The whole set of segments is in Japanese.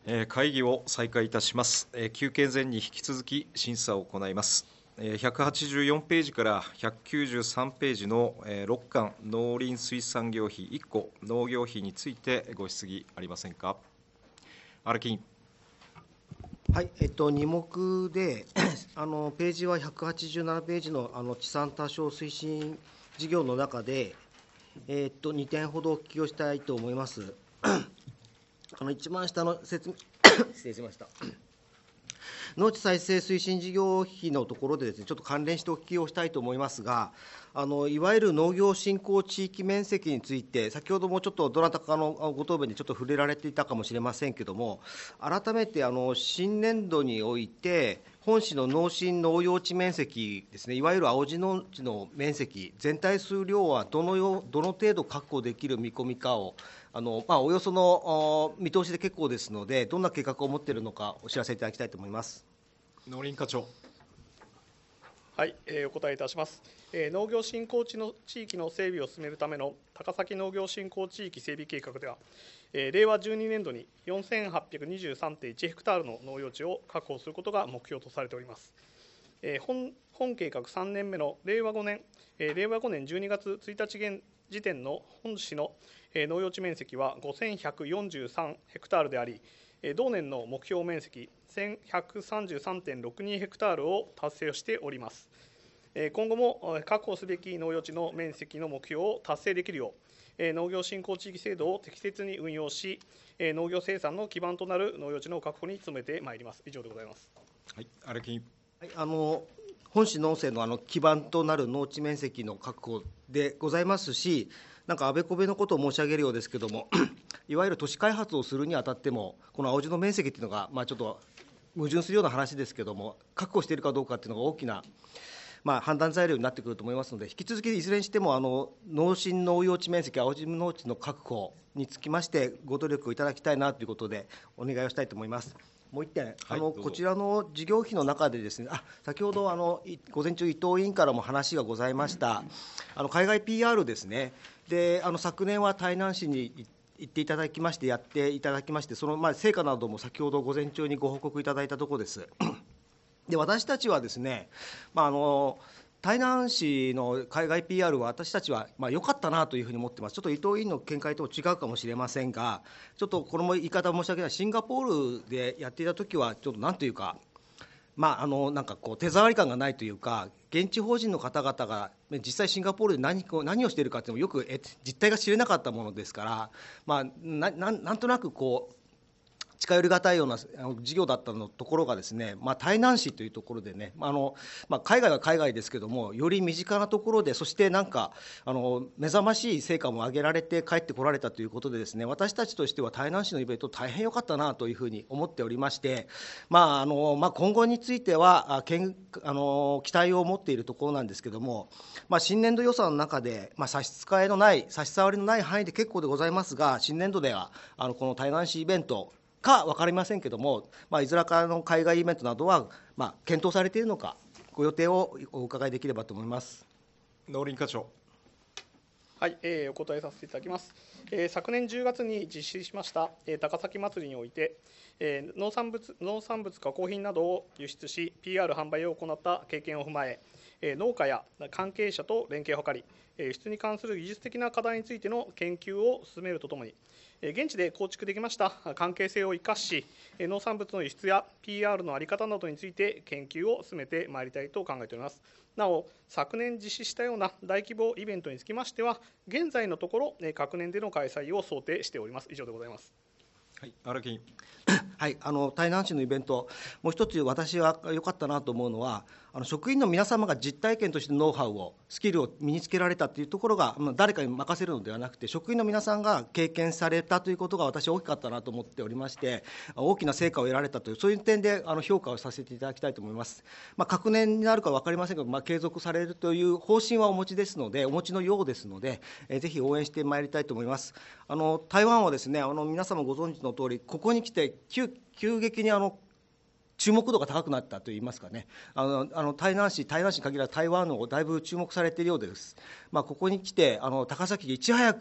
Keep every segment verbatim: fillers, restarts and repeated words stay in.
えー会議を再開いたします。えー休憩前に引き続き審査を行います。えーひゃくはちじゅうよんページからひゃくきゅうじゅうさんページのえーろっかん農林水産業費いっこ農業費についてご質疑ありませんか。荒木委員。 はい、えっと、に目で、あのページはひゃくはちじゅうななページのあの地産多消推進事業の中で、えっと、にてんほどお聞きをしたいと思います。あの一番下の説明失礼しました。農地再生推進事業費のところでですね、ちょっと関連してお聞きをしたいと思いますが、あのいわゆる農業振興地域面積について、先ほどもちょっとどなたかのご答弁でちょっと触れられていたかもしれませんけれども、改めてあの新年度において、本市の農林農用地面積ですね、いわゆる青字農地の面積、全体数量はどのよどの程度確保できる見込みかを、あのまあ、およその見通しで結構ですので、どんな計画を持っているのか、お知らせいただきたいと思います。 農林課長。 はい、えーお答えいたします。えー農業振興地の地域の整備を進めるための高崎農業振興地域整備計画では、えー令和じゅうにねん度によんせんはっぴゃくにじゅうさんてんいちヘクタールの農用地を確保することが目標とされております。えー本本計画さんねんめの令和ごねん、えー令和ごねんじゅうにがつついたち現時点の本市のえー農用地面積はごせんひゃくよんじゅうさんヘクタールであり、えー同年の目標面積せんひゃくさんじゅうさんてんろくにヘクタールを達成しております。えー今後もえー確保すべき農用地の面積の目標を達成できるよう、えー農業振興地域制度を適切に運用し、えー農業生産の基盤となる農用地の確保に努めてまいります。以上でございます。 はい、荒木委員。 はい、あの本市農政のあの基盤となる農地面積の確保でございますし、なんかあべこべのことを申し上げるようですけれども、いわゆる都市開発をするにあたっても、この青字の面積っていうのが、まあ、ちょっと矛盾するような話ですけれども、確保しているかどうかっていうのが大きな、まあ、判断材料になってくると思いますので、引き続きいずれにしてもあの農林農用地面積、青字農地の確保につきまして、ご努力をいただきたいなということで、お願いをしたいと思います。もう一点、あのこちらの事業費の中でですね、あ先ほどあのい午前中、伊藤委員からも話がございました、あの海外 ピーアール ですね、であの昨年は台南市に行っていただきまして、やっていただきまして、そのまあ成果なども先ほど午前中にご報告いただいたところです。で私たちはですね、まあ、あの台南市の海外 ピーアール は私たちはまあ良かったなというふうに思ってます。ちょっと伊藤委員の見解と違うかもしれませんが、ちょっとこれも言い方申し訳ない、シンガポールでやっていたときは、ちょっとなんというか、まあ、あのなんかこう手触り感がないというか、現地法人の方々が実際シンガポールで 何, 何をしているかというのもよくえ実態が知れなかったものですから、まあ、な, な, なんとなくこう近寄りがたいような事業だったのところがですね、まあ、台南市というところでね、あのまあ、海外は海外ですけども、より身近なところで、そしてなんかあの目覚ましい成果も上げられて帰ってこられたということでですね、私たちとしては台南市のイベント大変良かったなというふうに思っておりまして、まああのまあ、今後についてはけんあの期待を持っているところなんですけども、まあ、新年度予算の中で、まあ、差し支えのない差し障りのない範囲で結構でございますが、新年度ではあのこの台南市イベントか分かりませんけれども、まあ、いずれかの海外イベントなどは、まあ、検討されているのか、ご予定をお伺いできればと思います。 農林課長。 はい、えーお答えさせていただきます。えー昨年じゅうがつに実施しました、えー高崎祭りにおいて、えー農産物農産物加工品などを輸出し ピーアール 販売を行った経験を踏まえ、えー農家や関係者と連携を図り、えー輸出に関する技術的な課題についての研究を進めるとともに、えー現地で構築できました関係性を生かし、えー農産物の輸出や ピーアール の在り方などについて研究を進めてまいりたいと考えております。なお、昨年実施したような大規模イベントにつきましては、現在のところ、えー各年での開催を想定しております。以上でございます。 はい、荒木委員。 はい、あの台南市のイベント、もう一つ私は良かったなと思うのは、あの職員の皆様が実体験としてノウハウを、スキルを身につけられたというところが、まあ、誰かに任せるのではなくて、職員の皆さんが経験されたということが、私は大きかったなと思っておりまして、大きな成果を得られたという、そういう点であの評価をさせていただきたいと思います。まあ、隔年になるか分かりませんが、まあ、継続されるという方針はお持ちですので、お持ちのようですので、えーぜひ応援してまいりたいと思います。あの台湾はですね、あの皆様ご存知の通り、ここに来て急急激にあの注目度が高くなったといいますかね、あのあの台南市、台南市に限らず台湾のだいぶ注目されているようです。まあ、ここに来てあの高崎でいち早く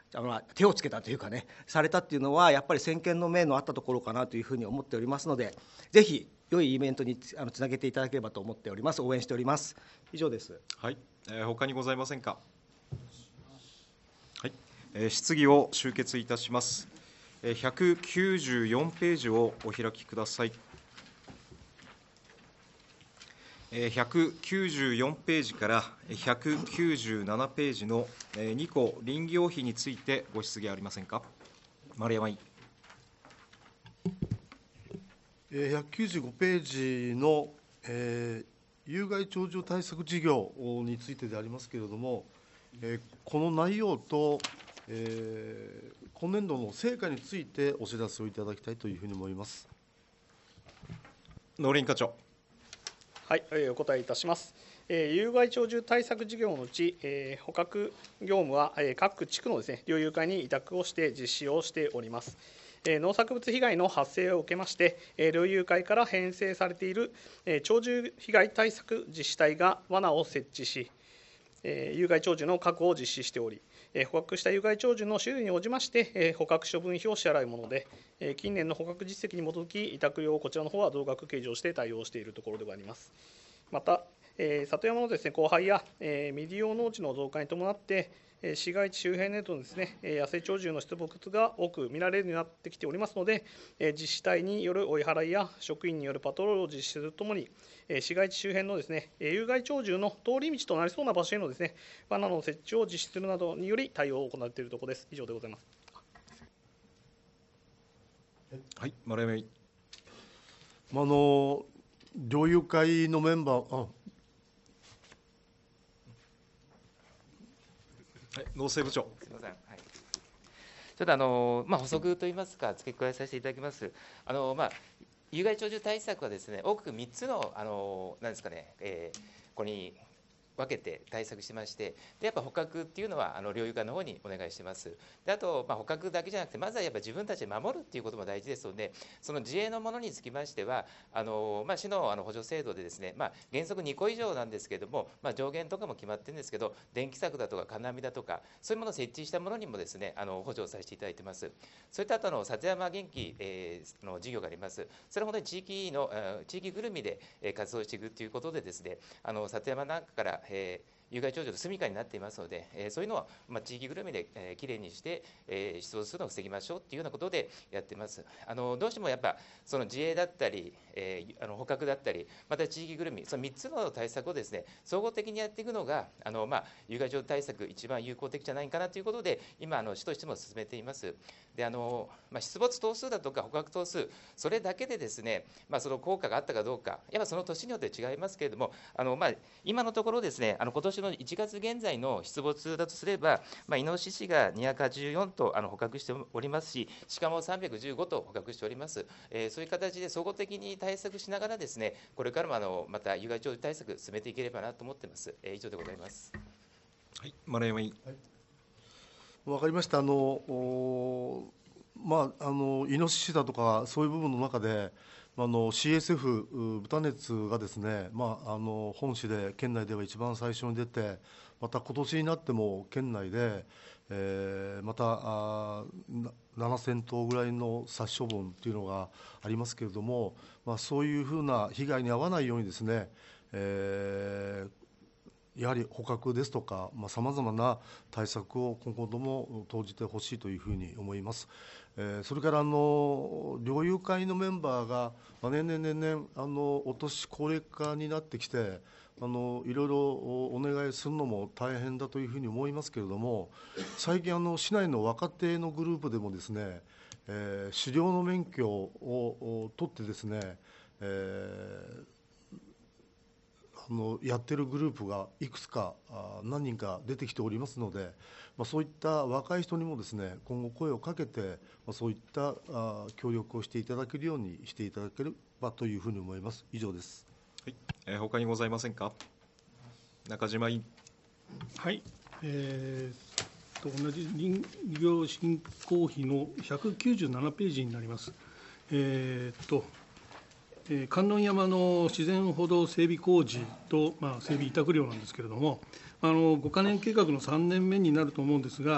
あの手をつけたというかね、されたっていうのは、やっぱり先見の明のあったところかなというふうに思っておりますので、ぜひ良いイベントにあのつなげていただければと思っております。応援しております。以上です。 はい、えー、他にございませんか。はい、えー、質疑を終結いたします。えー、ひゃくきゅうじゅうよんページをお開きください。ひゃくきゅうじゅうよんページからひゃくきゅうじゅうななページのに項臨議要否についてご質疑ありませんか。丸山委員。 ひゃくきゅうじゅうごページの、えー、有害鳥獣対策事業についてでありますけれども、えー、この内容と、えー、今年度の成果についてお知らせをいただきたいというふうに思います。 農林課長。 はい、お答えいたします。有害鳥獣対策事業のうち、捕獲業務は各地区のですね、猟友会に委託をして実施をしております。農作物被害の発生を受けまして、猟友会から編成されている鳥獣被害対策自治体が罠を設置し、有害鳥獣の確保を実施しており、捕獲した有害鳥獣の種類に応じまして、捕獲処分費を支払うもので、近年の捕獲実績に基づき、委託料をこちらの方は増額計上して対応しているところではあります。また、里山のですね、荒廃や未利用農地の増加に伴って、市街地周辺などのですね、野生鳥獣の出没が多く見られるようになってきておりますので、自治体による追い払いや職員によるパトロールを実施するとともに、市街地周辺のですね、有害鳥獣の通り道となりそうな場所へのですね、罠の設置を実施するなどにより対応を行っているところです。以上でございます。 はい、丸山委員。 あの猟友会のメンバー、あはい、農政部長。 すみません。はい、ちょっとあの、まあ、補足といいますか、付け加えさせていただきます。あのまあ、有害鳥獣対策はですね、大きくみっつの、あのなんですかね、えー、ここに分けて対策してまして、でやっぱ捕獲っていうのはあの猟友会の方にお願いしてます。であと、まあ、捕獲だけじゃなくて、まずはやっぱ自分たちで守るっていうことも大事ですので、その自衛のものにつきましては、あの、まあ、市のあの補助制度でですね、まあ、原則にこ以上なんですけれども、まあ、上限とかも決まってるんですけど、電気柵だとか金網だとか、そういうものを設置したものにもですね、あの補助させていただいてます。そういった後の里山元気、えー、の事業があります。それは本当に地域の、地域ぐるみで活動していくということでですね、あの里山なんかから、えー有害鳥獣の住処になっていますので、えー、そういうのは、まあ、地域ぐるみで、えー、きれいにして、えー、出没するのを防ぎましょうというようなことでやってます。あのどうしてもやっぱその自衛だったり、えー、あの捕獲だったり、また地域ぐるみ、そのみっつの対策をですね、総合的にやっていくのが、あの、まあ、有害鳥対策一番有効的じゃないかなということで、今あの市としても進めています。であの、まあ、出没頭数だとか捕獲頭数、それだけでですね、まあ、その効果があったかどうか、やっぱその年によって違いますけれども、あの、まあ、今のところですね、あの今年のいちがつ現在の出没だとすれば、まあ、イノシシがにひゃくはちじゅうよんとあの捕獲しておりますし、鹿もさんびゃくじゅうごと捕獲しております。えー、そういう形で総合的に対策しながらですね、これからもあのまた有害鳥獣対策進めていければなと思っています。えー、以上でございます。 はい、丸山委員。 はい、分かりました。あのまあ、あのイノシシだとかそういう部分の中で、あの シーエスエフ 豚熱がですね、まあ、あの本市で県内では一番最初に出て、また今年になっても県内で、えー、またあななせんとうぐらいの殺処分というのがありますけれども、まあ、そういうふうな被害に遭わないようにですね、えーやはり捕獲ですとか、さまざ、まな対策を今後とも講じてほしいというふうに思います。えー、それからあの猟友会のメンバーが、まあ、年々年々あのお年高齢化になってきて、あのいろいろお願いするのも大変だというふうに思いますけれども、最近あの市内の若手のグループでもですね、えー、狩猟の免許を取ってですね、えーあのやってるグループがいくつか何人か出てきておりますので、まあ、そういった若い人にもですね、今後声をかけて、まあ、そういった協力をしていただけるようにしていただければというふうに思います。以上です。 はい、えー、他にございませんか。中島委員。 はい、えー、と同じ林業振興費のひゃくきゅうじゅうななページになります。えー、と観音山の自然歩道整備工事と、まあ、整備委託料なんですけれども、あのごかねん計画のさんねんめになると思うんですが、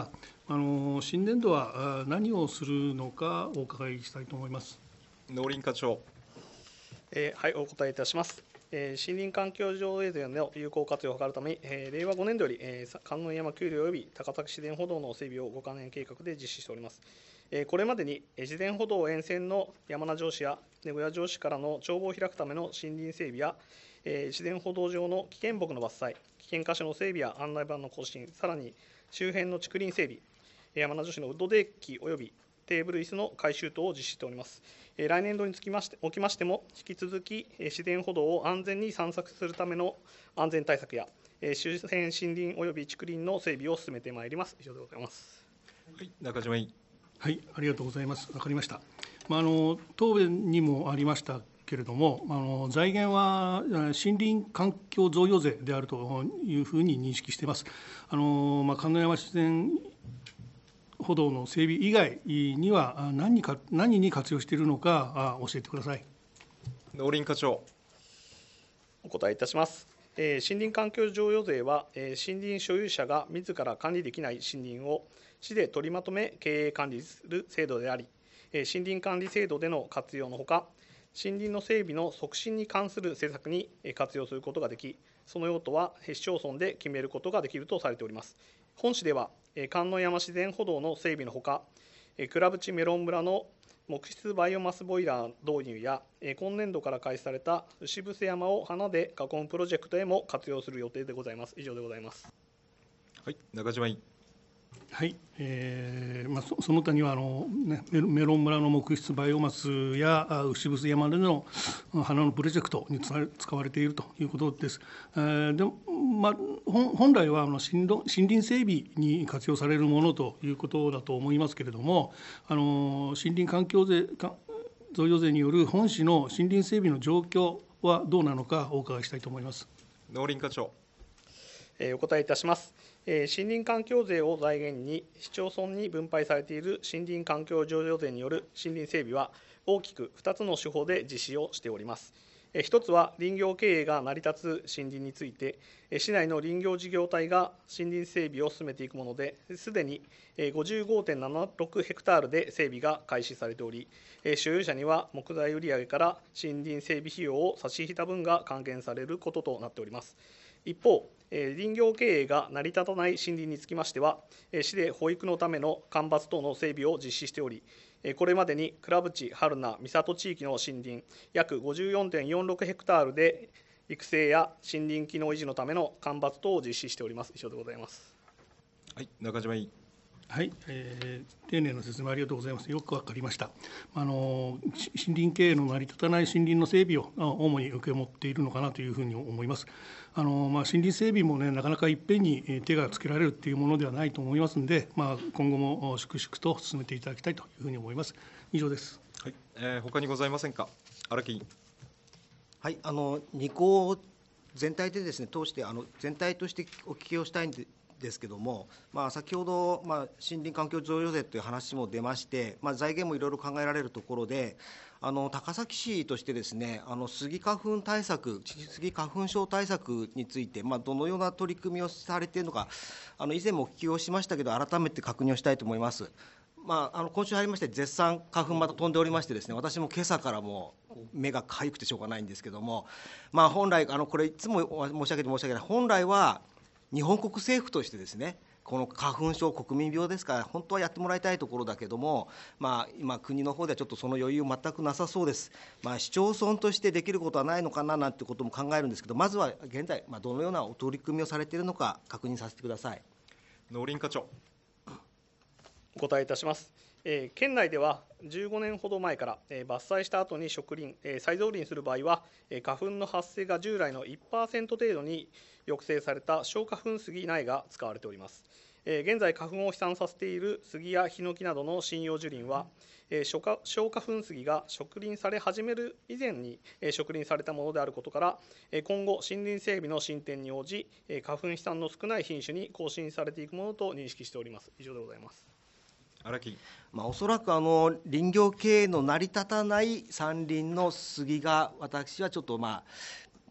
あの新年度は何をするのかお伺いしたいと思います。 農林課長。 えーはい、お答えいたします。えー森林環境条例税の有効活用を図るために、えー令和ごねん度より、えー観音山丘陵及び高崎市電歩道の整備をごかねん計画で実施しております。えーこれまでに、えー自然歩道沿線の山名城市や名古屋城市からの眺望を開くための森林整備や、えー自然歩道上の危険木の伐採、危険箇所の整備や案内板の更新、さらに周辺の竹林整備、山名女子のウッドデッキ及びテーブル椅子の改修等を実施しております。えー来年度につきましておきましても、引き続き、えー自然歩道を安全に散策するための安全対策や、えー周辺森林及び竹林の整備を進めてまいります。以上でございます。 はい、中島委員。 はい、ありがとうございます。わかりました。まあ、あの答弁にもありましたけれども、あの財源は森林環境贈与税であるというふうに認識しています。あの、まあ、観音山自然歩道の整備以外には何にか何に活用しているのか教えてください。 農林課長。 お答えいたします。えー森林環境譲与税は、えー森林所有者が自ら管理できない森林を市で取りまとめ経営管理する制度であり、えー森林管理制度での活用のほか、森林の整備の促進に関する政策にえー活用することができ、その用途は市町村で決めることができるとされております。本市では、えー観音山自然歩道の整備のほか、えー倉淵メロン村の木質バイオマスボイラー導入や、えー今年度から開始された牛伏山を花で囲むプロジェクトへも活用する予定でございます。以上でございます。 はい、中島委員。 はい、えーまあ、そ, その他にはあの、ね、メロメロン村の木質バイオマスやあ牛伏山での花のプロジェクトに使われ使われているということです。えー、でまあ、本本来はあの森林森林整備に活用されるものということだと思いますけれども、あの森林環境税贈与税による本市の森林整備の状況はどうなのかお伺いしたいと思います。 農林課長。 えーお答えいたします。えー森林環境税を財源に市町村に分配されている森林環境譲与税による森林整備は大きくふたつの手法で実施をしております。えー一つは林業経営が成り立つ森林について、えー市内の林業事業体が森林整備を進めていくもので、すでに ごじゅうごてんななろく ヘクタールで整備が開始されており、えー所有者には木材売上から森林整備費用を差し引いた分が還元されることとなっております。一方、えー林業経営が成り立たない森林につきましては、えー市で保育のための間伐等の整備を実施しており、えーこれまでに倉淵、春名、三郷地域の森林約 ごじゅうよんてんよんろく ヘクタールで育成や森林機能維持のための間伐等を実施しております。以上でございます。 はい、中島委員。 はい、えー、丁寧な説明ありがとうございます。よくわかりました。あの森林経営の成り立たない森林の整備を主に受け持っているのかなというふうに思います。あの、まあ、森林整備もね、なかなかいっぺんに手がつけられるというものではないと思いますので、まあ、今後も粛々と進めていただきたいというふうに思います。以上です。 はい、えー、他にございませんか。荒木委員。 はい、あのに項全体でですね、通してあの全体としてお聞きをしたいんでですけども、まあ、先ほど、まあ、森林環境贈与税という話も出まして、まあ、財源もいろいろ考えられるところで、あの高崎市としてですね、あのスギ花粉対策、スギ花粉症対策について、まあ、どのような取り組みをされているのか、あの以前もお聞きをしましたけど、改めて確認をしたいと思います。まあ、あの今週入りまして、絶賛花粉また飛んでおりましてですね、私も今朝からもう目がかゆくてしょうがないんですけども、まあ、本来、あのこれ、いつも申し上げて申し訳ない、本来は日本国政府としてですね、この花粉症、国民病ですから、本当はやってもらいたいところだけども、まあ、今、国の方ではちょっとその余裕、全くなさそうです。まあ、市町村としてできることはないのかななんてことも考えるんですけど、まずは現在、まあ、どのようなお取り組みをされているのか、確認させてください。 農林課長。 お答えいたします。えー県内ではじゅうごねんほど前から、えー伐採した後に植林、えー再造林する場合は、えー花粉の発生が従来の いちパーセント 程度に抑制された小花粉杉苗が使われております。えー現在、花粉を飛散させている杉やヒノキなどの針葉樹林は、えー小花小花粉杉が植林され始める以前に、えー植林されたものであることから、えー今後、森林整備の進展に応じ、えー花粉飛散の少ない品種に更新されていくものと認識しております。以上でございます。 荒木。 まあ、おそらくあの林業経営の成り立たない山林の杉が、私はちょっと、まあ、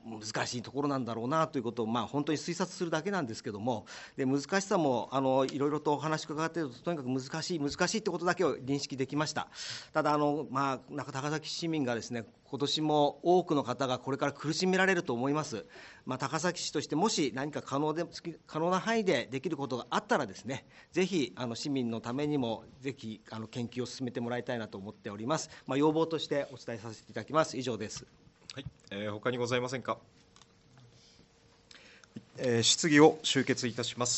難しいところなんだろうなということを、まあ、本当に推察するだけなんですけども、で難しさもあのいろいろとお話伺っていると、とにかく難しい、難しいということだけを認識できました。ただあの、まあ、高崎市民がですね、今年も多くの方がこれから苦しめられると思います。まあ、高崎市としてもし何か可能で可能な範囲でできることがあったらですね、ぜひあの市民のためにもぜひあの研究を進めてもらいたいなと思っております。まあ、要望としてお伝えさせていただきます。以上です。 はい、えー、他にございませんか。えー、質疑を終結いたします。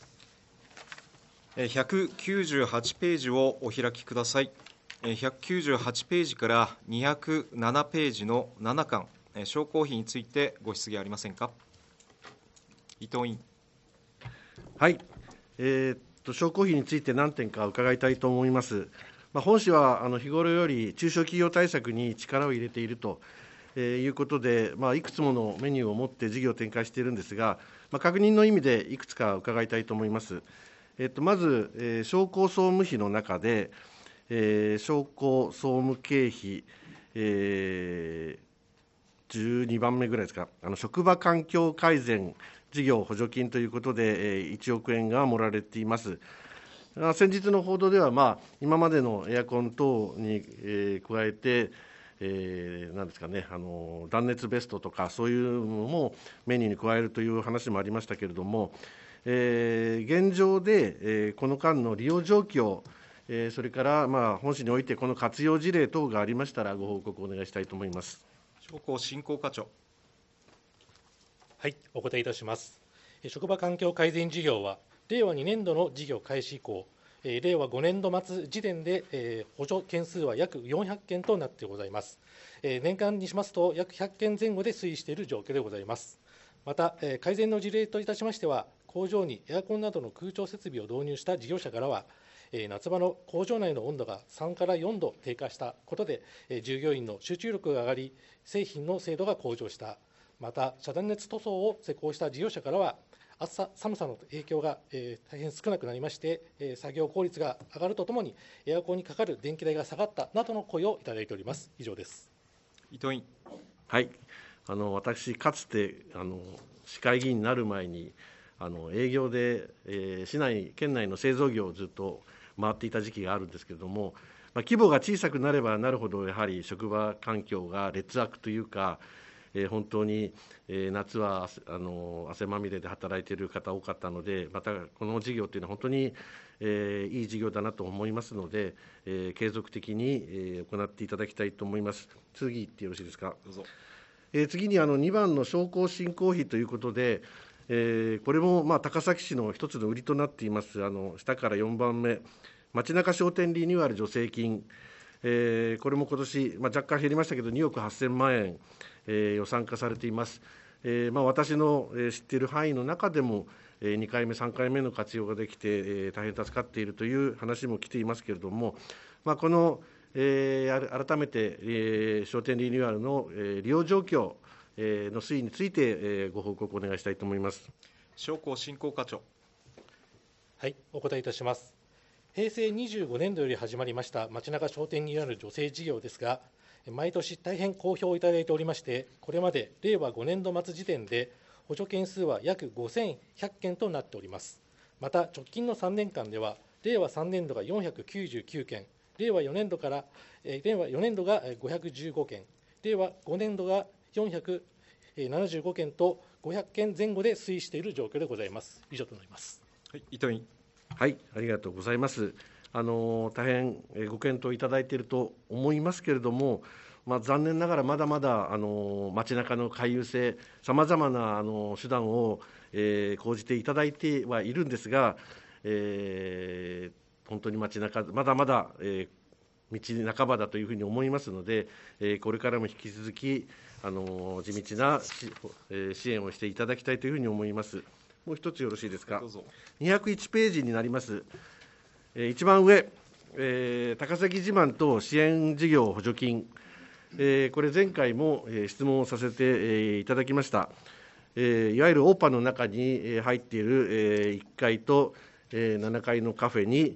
ひゃくきゅうじゅうはちページをお開きください。ひゃくきゅうじゅうはちページからにひゃくななページのななかん、商工費についてご質疑ありませんか。伊藤委員。 はい、えー、っと商工費について何点か伺いたいと思います。まあ、本市はあの日頃より中小企業対策に力を入れているということで、まあ、いくつものメニューを持って事業を展開しているんですが、まあ、確認の意味でいくつか伺いたいと思います。えっと、まず、えー、商工総務費の中で、えー、商工総務経費、えー、じゅうにばんめぐらいですか、あの職場環境改善事業補助金ということで、えー、いちおくえんが盛られています。先日の報道では、まあ、今までのエアコン等に、えー、加えて、えー、なんですかね、あの断熱ベストとか、そういうのもメニューに加えるという話もありましたけれども、えー、現状で、えー、この間の利用状況、えー、それから、まあ、本市においてこの活用事例等がありましたら、ご報告をお願いしたいと思います。 商工振興課長。 はい、お答えいたします。職場環境改善事業は、れいわにねんどの事業開始以降、れいわごねんど末時点で補助件数は約よんひゃっけんとなってございます。年間にしますと、約ひゃっけんぜん後で推移している状況でございます。また、改善の事例といたしましては、工場にエアコンなどの空調設備を導入した事業者からは、夏場の工場内の温度がさんからよんど低下したことで、従業員の集中力が上がり、製品の精度が向上した。また、遮断熱塗装を施工した事業者からは、暑さ、寒さの影響が、えー、大変少なくなりまして、えー、作業効率が上がるとともに、エアコンにかかる電気代が下がったなどの声をいただいております。以上です。 伊藤委員。 はい、あの私、かつてあの市会議員になる前に、あの営業で、えー、市内、県内の製造業をずっと回っていた時期があるんですけれども、まあ、規模が小さくなればなるほど、やはり職場環境が劣悪というか、えー、本当に、えー、夏はあの汗まみれで働いている方多かったので、またこの事業というのは本当に、えー、いい事業だなと思いますので、えー、継続的に、えー、行っていただきたいと思います。次行ってよろしいですか。 どうぞ。 えー、次にあのにばんの商工振興費ということで、えー、これもまあ高崎市の一つの売りとなっています、あの下からよんばんめ、街中商店リニューアル助成金、えー、これも今年、まあ、若干減りましたけど、におくはっせんまんえん、えー、予算化されています。えーまあ、私の知っている範囲の中でも、にかいめ、さんかいめの活用ができて、えー、大変助かっているという話も来ていますけれども、まあ、この、えー、改めて、えー、商店リニューアルの、えー、利用状況、えー、の推移について、えー、ご報告をお願いしたいと思います。 商工振興課長。 はい、お答えいたします。へいせいにじゅうごねんどより始まりました街中商店リニューアル助成事業ですが、毎年大変好評をいただいておりまして、これまでれいわごねんど末時点で補助件数は約ごせんひゃっけんとなっております。また直近のさんねんかんでは、れいわさんねんどがよんひゃくきゅうじゅうきゅうけん、れいわよねんどから令和よねんどがごひゃくじゅうごけん、れいわごねんどがよんひゃくななじゅうごけんとごひゃっけんぜん後で推移している状況でございます。以上となります。 はい、伊藤委員。 はい、ありがとうございます。あの大変ご検討いただいていると思いますけれども、まあ、残念ながらまだまだあの街中の回遊性、さまざまなあの手段を、えー、講じていただいてはいるんですが、えー、本当に街中、まだまだ、えー、道半ばだというふうに思いますので、えー、これからも引き続きあの地道な、えー、支援をしていただきたいというふうに思います。もう一つよろしいですか。 どうぞ。 にひゃくいちページになります。えー、一番上、えー、高崎自慢等支援事業補助金、えー、これ前回も、えー、質問をさせて、えー、いただきました。えー、いわゆるオーパの中に、えー、入っている、えー、いっかいと、えー、ななかいのカフェに、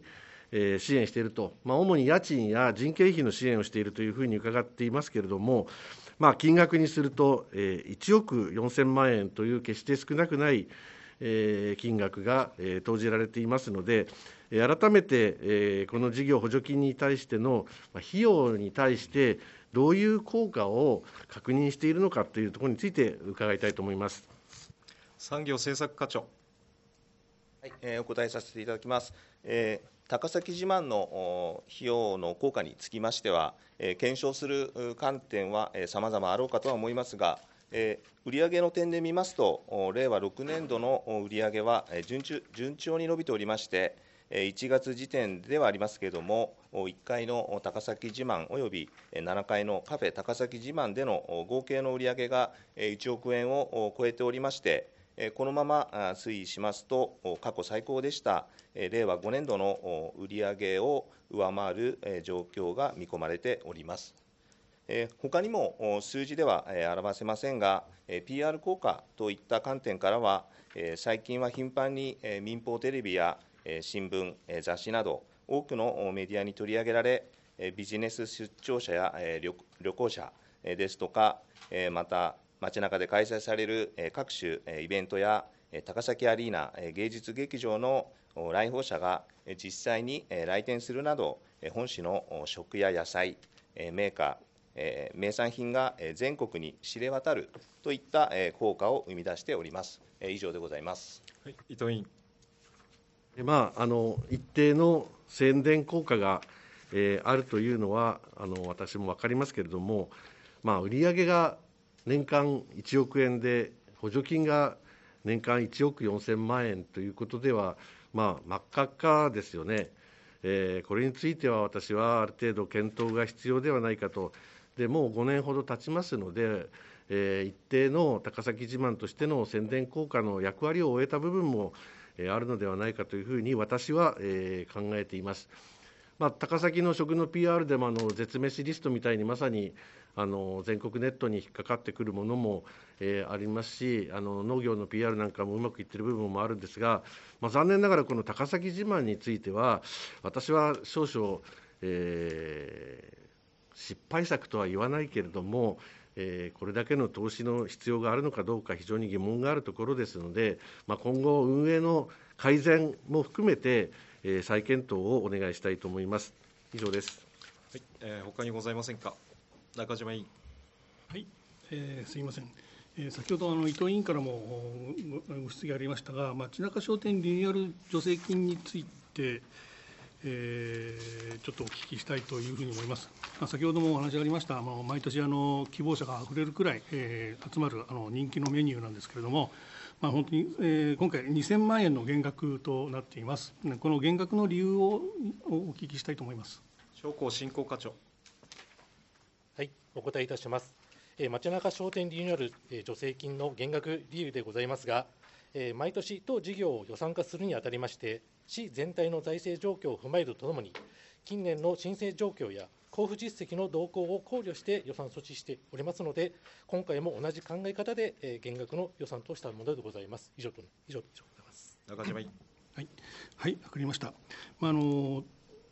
えー支援していると、まあ、主に家賃や人件費の支援をしているというふうに伺っていますけれども、まあ、金額にすると、えーいちおくよんせんまんえんという決して少なくないえー金額がえー投じられていますので、えー改めてえーこの事業補助金に対してのまあ費用に対して、どういう効果を確認しているのかというところについて伺いたいと思います。 産業政策課長。 はい、えーお答えさせていただきます。えー高崎自慢のお費用の効果につきましては、えー検証するう観点はさまざまあろうかとは思いますが、えー売上の点で見ますと、おれいわろくねんどのお売上はえー順調順調に伸びておりまして、えーいちがつ時点ではありますけれども、おいっかいのお高崎自慢およびえーななかいのカフェ高崎自慢でのお合計の売上がえーいちおくえんをお超えておりまして、えーこのままあ推移しますと、お過去最高でしたえーれいわごねんどのお売上を上回るえー状況が見込まれております。えー他にもお数字ではえー表せませんが、えーピーアール 効果といった観点からは、えー最近は頻繁にえー民放テレビやえー新聞、えー雑誌など、多くのおメディアに取り上げられ、えービジネス出張者やえー旅旅行者えーですとか、えーまた街中で開催されるえー各種えーイベントやえー高崎アリーナえー芸術劇場のお来訪者がえー実際にえー来店するなど、えー本市のお食や野菜、えーメーカー、えー名産品がえー全国に知れ渡るといったえー効果を生み出しております。えー以上でございます。 はい、伊藤委員。 でまあ、あの一定の宣伝効果が、えーあるというのはあの私も分かりますけれども、まあ、売上が年間いちおくえんで、補助金が年間いちおくよんせんまんえんということでは、まあ、真っ赤っかですよね。えーこれについては私はある程度検討が必要ではないかと。でもうごねんほど経ちますので、えー一定の高崎自慢としての宣伝効果の役割を終えた部分もえーあるのではないかというふうに私はえー考えています。まあ、高崎の食の ピーアール でもあの絶滅リストみたいにまさにあの全国ネットに引っかかってくるものも、えーありますし、あの農業の ピーアール なんかもうまくいっている部分もあるんですが、まあ、残念ながらこの高崎自慢については私は少々、えー失敗作とは言わないけれども、えーこれだけの投資の必要があるのかどうか非常に疑問があるところですので、まあ、今後運営の改善も含めて、えー再検討をお願いしたいと思います。以上です。 はい、えー、他にございませんか。中島委員。 はい、えーすみません。えー先ほどあの伊藤委員からもごご質疑ありましたが、街中商店リニューアル助成金について、えーちょっとお聞きしたいというふうに思います。まあ先ほどもお話がありました、あの毎年あの希望者があふれるくらい、えー集まるあの人気のメニューなんですけれども、まあ、本当に、えー今回にせんまんえんの減額となっています。この減額の理由をお聞きしたいと思います。 商工振興課長。 はい、お答えいたします。えー街中商店リニューアルえー助成金の減額理由でございますが、えー毎年当事業を予算化するにあたりまして、市全体の財政状況を踏まえるとともに、近年の申請状況や交付実績の動向を考慮して予算措置しておりますので、今回も同じ考え方でえー減額の予算としたものでございます。以上と以上でございます。 中島委員。 はい、はい、わかりました。まああの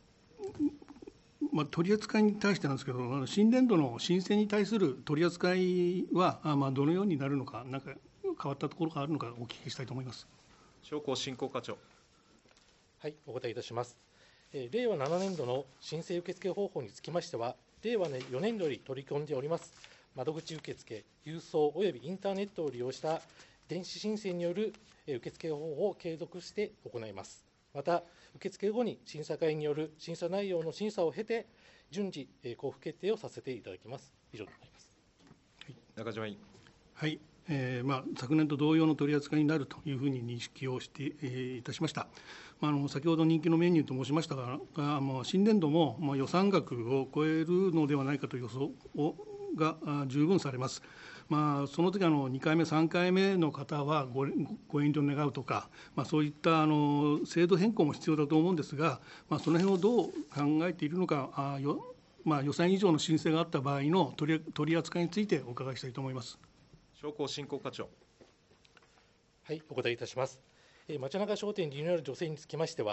まあ、取り扱いに対してなんですけど、あの新年度の申請に対する取り扱いは、あまあ、どのようになるのか、なんか変わったところがあるのか、お聞きしたいと思います。 商工振興課長。 はい、お答えいたします。えー令和ななねんどの申請受付方法につきましては、令和よねん度より取り込んでおります窓口受付、郵送およびインターネットを利用した電子申請によるえー受付方法を継続して行います。また、受付後に審査会による審査内容の審査を経て、順次、えー交付決定をさせていただきます。以上となります。 中島委員。 はい、えーまあ、昨年と同様の取り扱いになるというふうに認識をして、えーいたしました。まあ、あの先ほど人気のメニューと申しましたが、がまあ、新年度も、まあ、予算額を超えるのではないかという予想をがあ十分されます。まあ、その時あのにかいめ、さんかいめの方はごご遠慮願うとか、まあ、そういったあの制度変更も必要だと思うんですが、まあ、その辺をどう考えているのか、あよまあ、予算以上の申請があった場合の取り取り扱いについてお伺いしたいと思います。 商工振興課長。 はい、お答えいたします。えー街中商店リニューアル助成につきましては、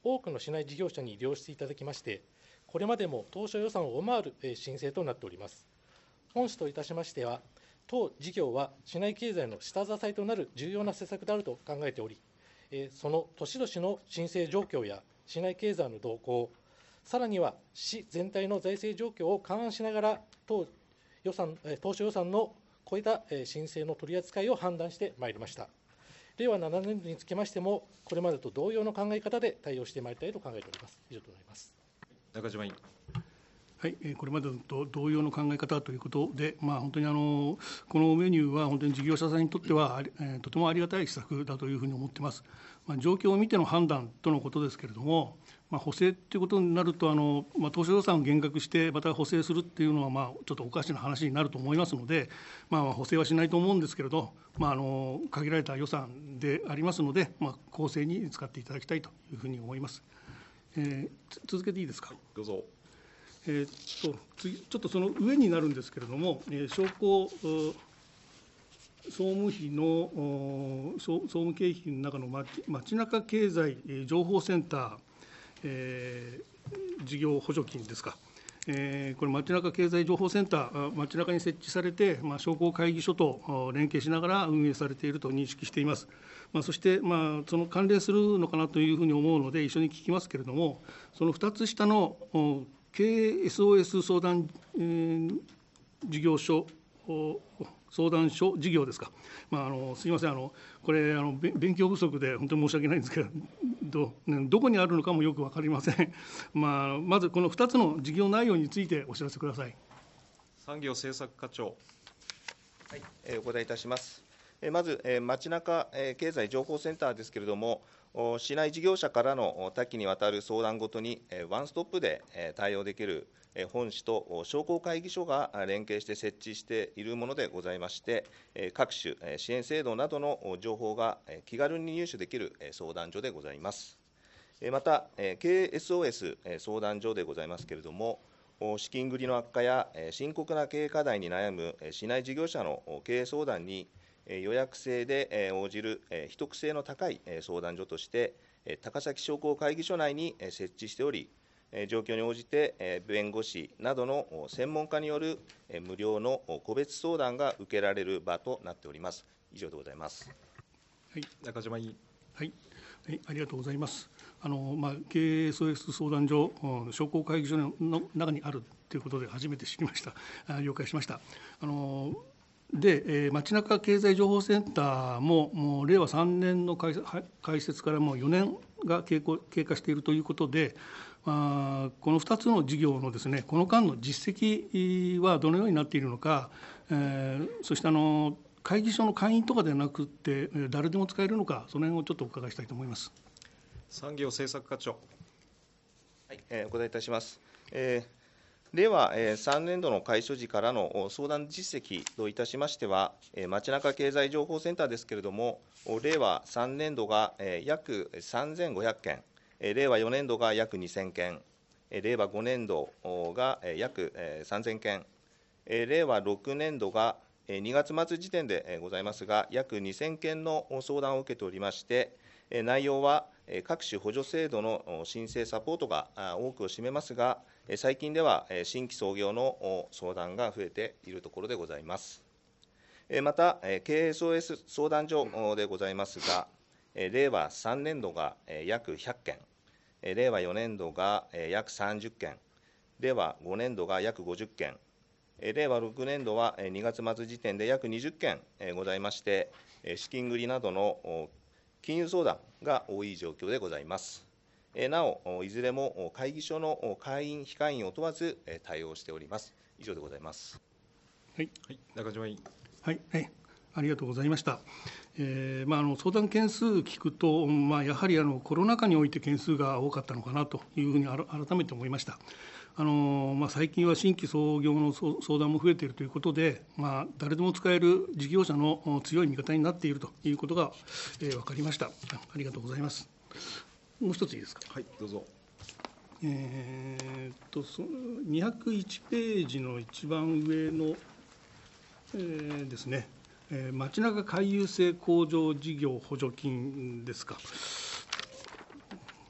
多くの市内事業者に利用していただきまして、これまでも当初予算を上回るえー申請となっております。本市といたしましては、当事業は市内経済の下支えとなる重要な施策であると考えており、えーその年々の申請状況や市内経済の動向、さらには市全体の財政状況を勘案しながら、当予算えー当初予算の超えたえー申請の取り扱いを判断してまいりました。令和ななねん度につきましても、これまでと同様の考え方で対応してまいりたいと考えております。以上となります。 中島委員。 はい、えーこれまでと同様の考え方ということで、まあ、本当にあのこのメニューは本当に事業者さんにとっては、ありえーとてもありがたい施策だというふうに思っています。まあ、状況を見ての判断とのことですけれども、まあ、補正ということになると、あのまあ、当初予算を減額して、また補正するっていうのは、まあ、ちょっとおかしな話になると思いますので、まあ、補正はしないと思うんですけれど、まあ、あの限られた予算でありますので、まあ、公正に使っていただきたいというふうに思います。えー、続けていいですか。 どうぞ。 えー、っと次ちょっとその上になるんですけれども、えー、商工総務費の総務経費の中の街中経済情報センター、えー、事業補助金ですか、えー、これ、街中経済情報センター、街中に設置されて、まあ、商工会議所と連携しながら運営されていると認識しています。まあ、そして、まあ、その関連するのかなというふうに思うので、一緒に聞きますけれども、そのふたつ下の経営 エスオーエス 相談、えー、事業所、相談所事業ですか、まあ、あのすみません、あのこれあの、勉強不足で本当に申し訳ないんですけど、どこにあるのかもよく分かりません。まあ、まずこのふたつの事業内容についてお知らせください。 産業政策課長。 はい、えー、お答えいたします。えー、まず、えー、街中、えー、経済情報センターですけれども、市内事業者からの多岐にわたる相談ごとに、ワンストップで対応できる本市と商工会議所が連携して設置しているものでございまして、各種支援制度などの情報が気軽に入手できる相談所でございます。また、経営 エスオーエス 相談所でございますけれども、資金繰りの悪化や深刻な経営課題に悩む市内事業者の経営相談に予約制で応じる秘匿性の高い相談所として、高崎商工会議所内に設置しており、状況に応じて弁護士などの専門家による無料の個別相談が受けられる場となっております。以上でございます。 はい、 中島委員。 はい、はい、ありがとうございます。あのまあ、経営 エスオーエス 相談所、商工会議所の中にあるということで初めて知りました。了解しました。あので、えー、街中経済情報センターも、もう令和さんねんの開開設からもうよねんが経過経過しているということで、まあ、このふたつの事業のですね、この間の実績はどのようになっているのか、えー、そしてあの会議所の会員とかではなくて、誰でも使えるのか、その辺をちょっとお伺いしたいと思います。 産業政策課長。 はい、えー、お答えいたします。えー令和さんねん度の開所時からの相談実績といたしましては、街中経済情報センターですけれども、令和さんねん度が約さんぜんごひゃっけん、令和よねん度が約にせんけん、令和ごねん度が約さんぜんけん、令和ろくねん度がにがつ末時点でございますが、約にせんけんの相談を受けておりまして、内容は各種補助制度の申請サポートが多くを占めますが、最近では新規創業の相談が増えているところでございます。また、経営 エスオーエス 相談所でございますが、令和さんねん度が約ひゃっけん、令和よねん度が約さんじゅっけん、令和ごねん度が約ごじゅっけん、令和ろくねん度はにがつ末時点で約にじゅっけんございまして、資金繰りなどの金融相談が多い状況でございます。なお、いずれも会議所の会員、非会員を問わず対応しております。以上でございます。 はい、 はい、中島委員。 はい、はい、ありがとうございました。えーまあ、あの相談件数聞くと、まあ、やはりあのコロナ禍において件数が多かったのかなというふうに改めて思いました。あのまあ、最近は新規創業の相談も増えているということで、まあ、誰でも使える事業者の強い味方になっているということが、えー、分かりました。ありがとうございます。もう一ついいですか。 はい、どうぞ。 えー、っとそにひゃくいちページの一番上の、えー、ですね、えー、街中回遊性向上事業補助金ですか。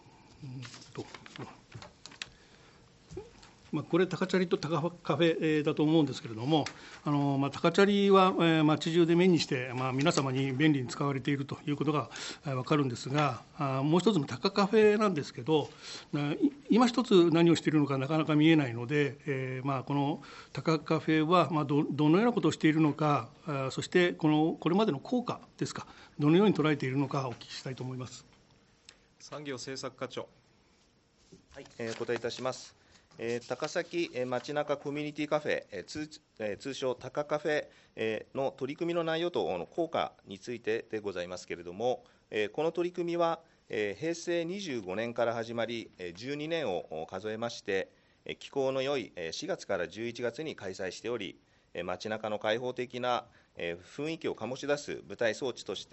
うんとまあ、これ、高チャリと高カフェだと思うんですけれども、あのまあ、高チャリは、えー、街中で目にして、まあ、皆様に便利に使われているということが分かるんですが、あもう一つの高カフェなんですけど、今一つ何をしているのかなかなか見えないので、えーまあ、この高カフェは、まあ、ど, どのようなことをしているのか、あそしてこのこれまでの効果ですか、どのように捉えているのかお聞きしたいと思います。 産業政策課長。 はい、えー、お答えいたします。えー、高崎街中コミュニティカフェ、えー 通, えー、通称高カフェ、えー、の取り組みの内容との効果についてでございますけれども、えー、この取り組みは、えー、平成にじゅうごねんから始まり、じゅうにねんを数えまして、気候の良いしがつからじゅういちがつに開催しており、街中の開放的な雰囲気を醸し出す舞台装置として、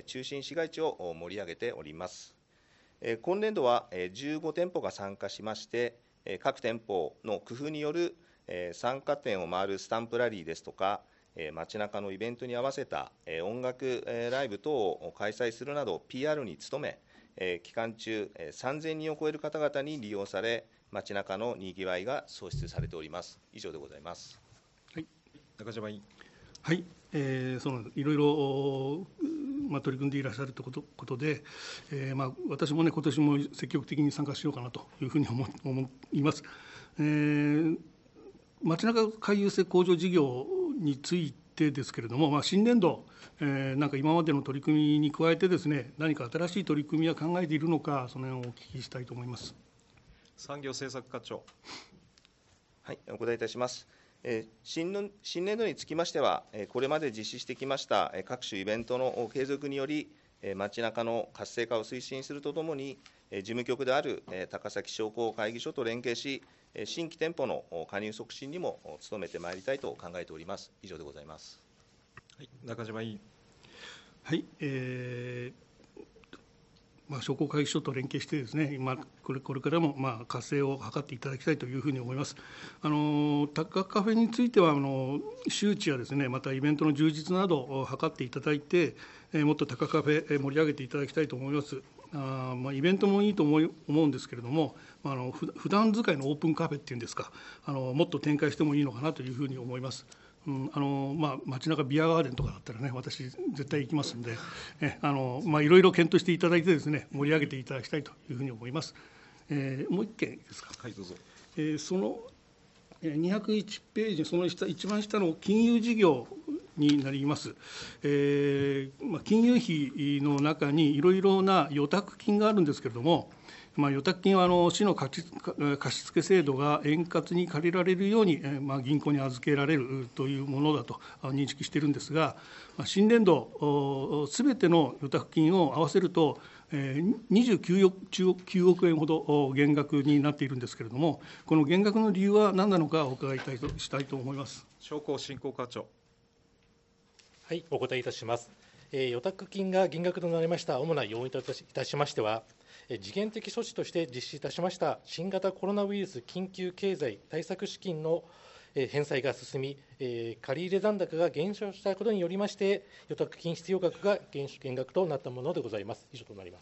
中心市街地を盛り上げております。今年度はじゅうごてんぽが参加しまして、各店舗の工夫による参加店を回るスタンプラリーですとか、街中のイベントに合わせた音楽ライブ等を開催するなど ピーアール に努め、期間中さんぜんにんを超える方々に利用され、街中のにぎわいが創出されております。以上でございます。 はい、 中島委員。 はい、えー、そうなんです。いろいろ、まあ、取り組んでいらっしゃるということことで、えーまあ、私もね、今年も積極的に参加しようかなというふうに思思います。えー、街中回遊性向上事業についてですけれども、まあ、新年度、えー、なんか今までの取り組みに加えてですね、何か新しい取り組みは考えているのか、その辺をお聞きしたいと思います。 産業政策課長。 はい、お答えいたします。新年度につきましては、これまで実施してきました各種イベントの継続により、街中の活性化を推進するとともに、事務局である高崎商工会議所と連携し、新規店舗の加入促進にも努めてまいりたいと考えております。以上でございます。 はい、中島委員。 はい、えーまあ、商工会議所と連携してですね、今これこれからもまあ活性を図っていただきたいというふうに思います。あの高カフェについてはあの周知やですね、またイベントの充実などを図っていただいて、もっと高カフェ盛り上げていただきたいと思います。あまあ、イベントもいいと思い思うんですけれども、あの普段使いのオープンカフェっていうんですか、あのもっと展開してもいいのかなというふうに思います。うんあのまあ、街中ビアガーデンとかだったらね、私、絶対行きますんで、えあのまあ、いろいろ検討していただいてですね、盛り上げていただきたいというふうに思います。えー、もう一件いいですか。 はい、どうぞ。 えー、そのにひゃくいちページ、その下一番下の金融事業になります。えーまあ、金融費の中にいろいろな預託金があるんですけれども、まあ、預託金はあの市の貸し付け制度が円滑に借りられるように、まあ、銀行に預けられるというものだと認識しているんですが、新年度、すべての預託金を合わせると、にじゅうきゅうおくえんほど減額になっているんですけれども、この減額の理由は何なのかお伺いしたいと思います。 商工振興課長。 はい、お答えいたします。えー、預託金が減額となりました主な要因といたしましては、時限的措置として実施いたしました新型コロナウイルス緊急経済対策資金の返済が進み、借入残高が減少したことによりまして、預託金必要額が減額となったものでございます。以上となります。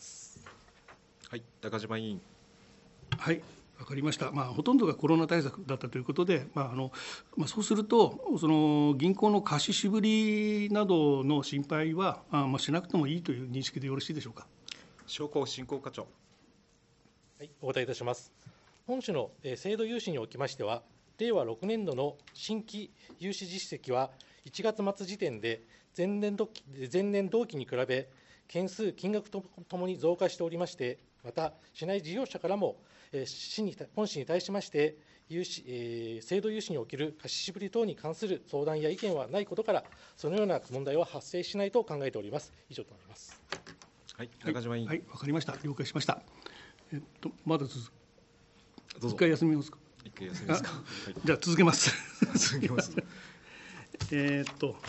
はい、中島委員。 はい、分かりました。まあ、ほとんどがコロナ対策だったということで、まああのまあ、そうすると、その銀行の貸し渋りなどの心配は、あまあ、しなくてもいいという認識でよろしいでしょうか。 商工振興課長。 はい、お答えいたします。本種の制度融資におきましては、令和ろくねんどの新規融資実績はいちがつ末時点で前年度期、前年同期に比べ、件数、金額とともに増加しておりまして、また、市内事業者からも、市に本市に対しまして、融資えー、制度融資における貸し渋り等に関する相談や意見はないことから、そのような問題は発生しないと考えております。以上となります。 はい、中島委員。 はい、わ、はい、かりました。了解しました。えっと、まだ続く。 どうぞ。 一回休みますか。 一回休みますか。はい、 じゃあ続けます。 続けます。 えっと、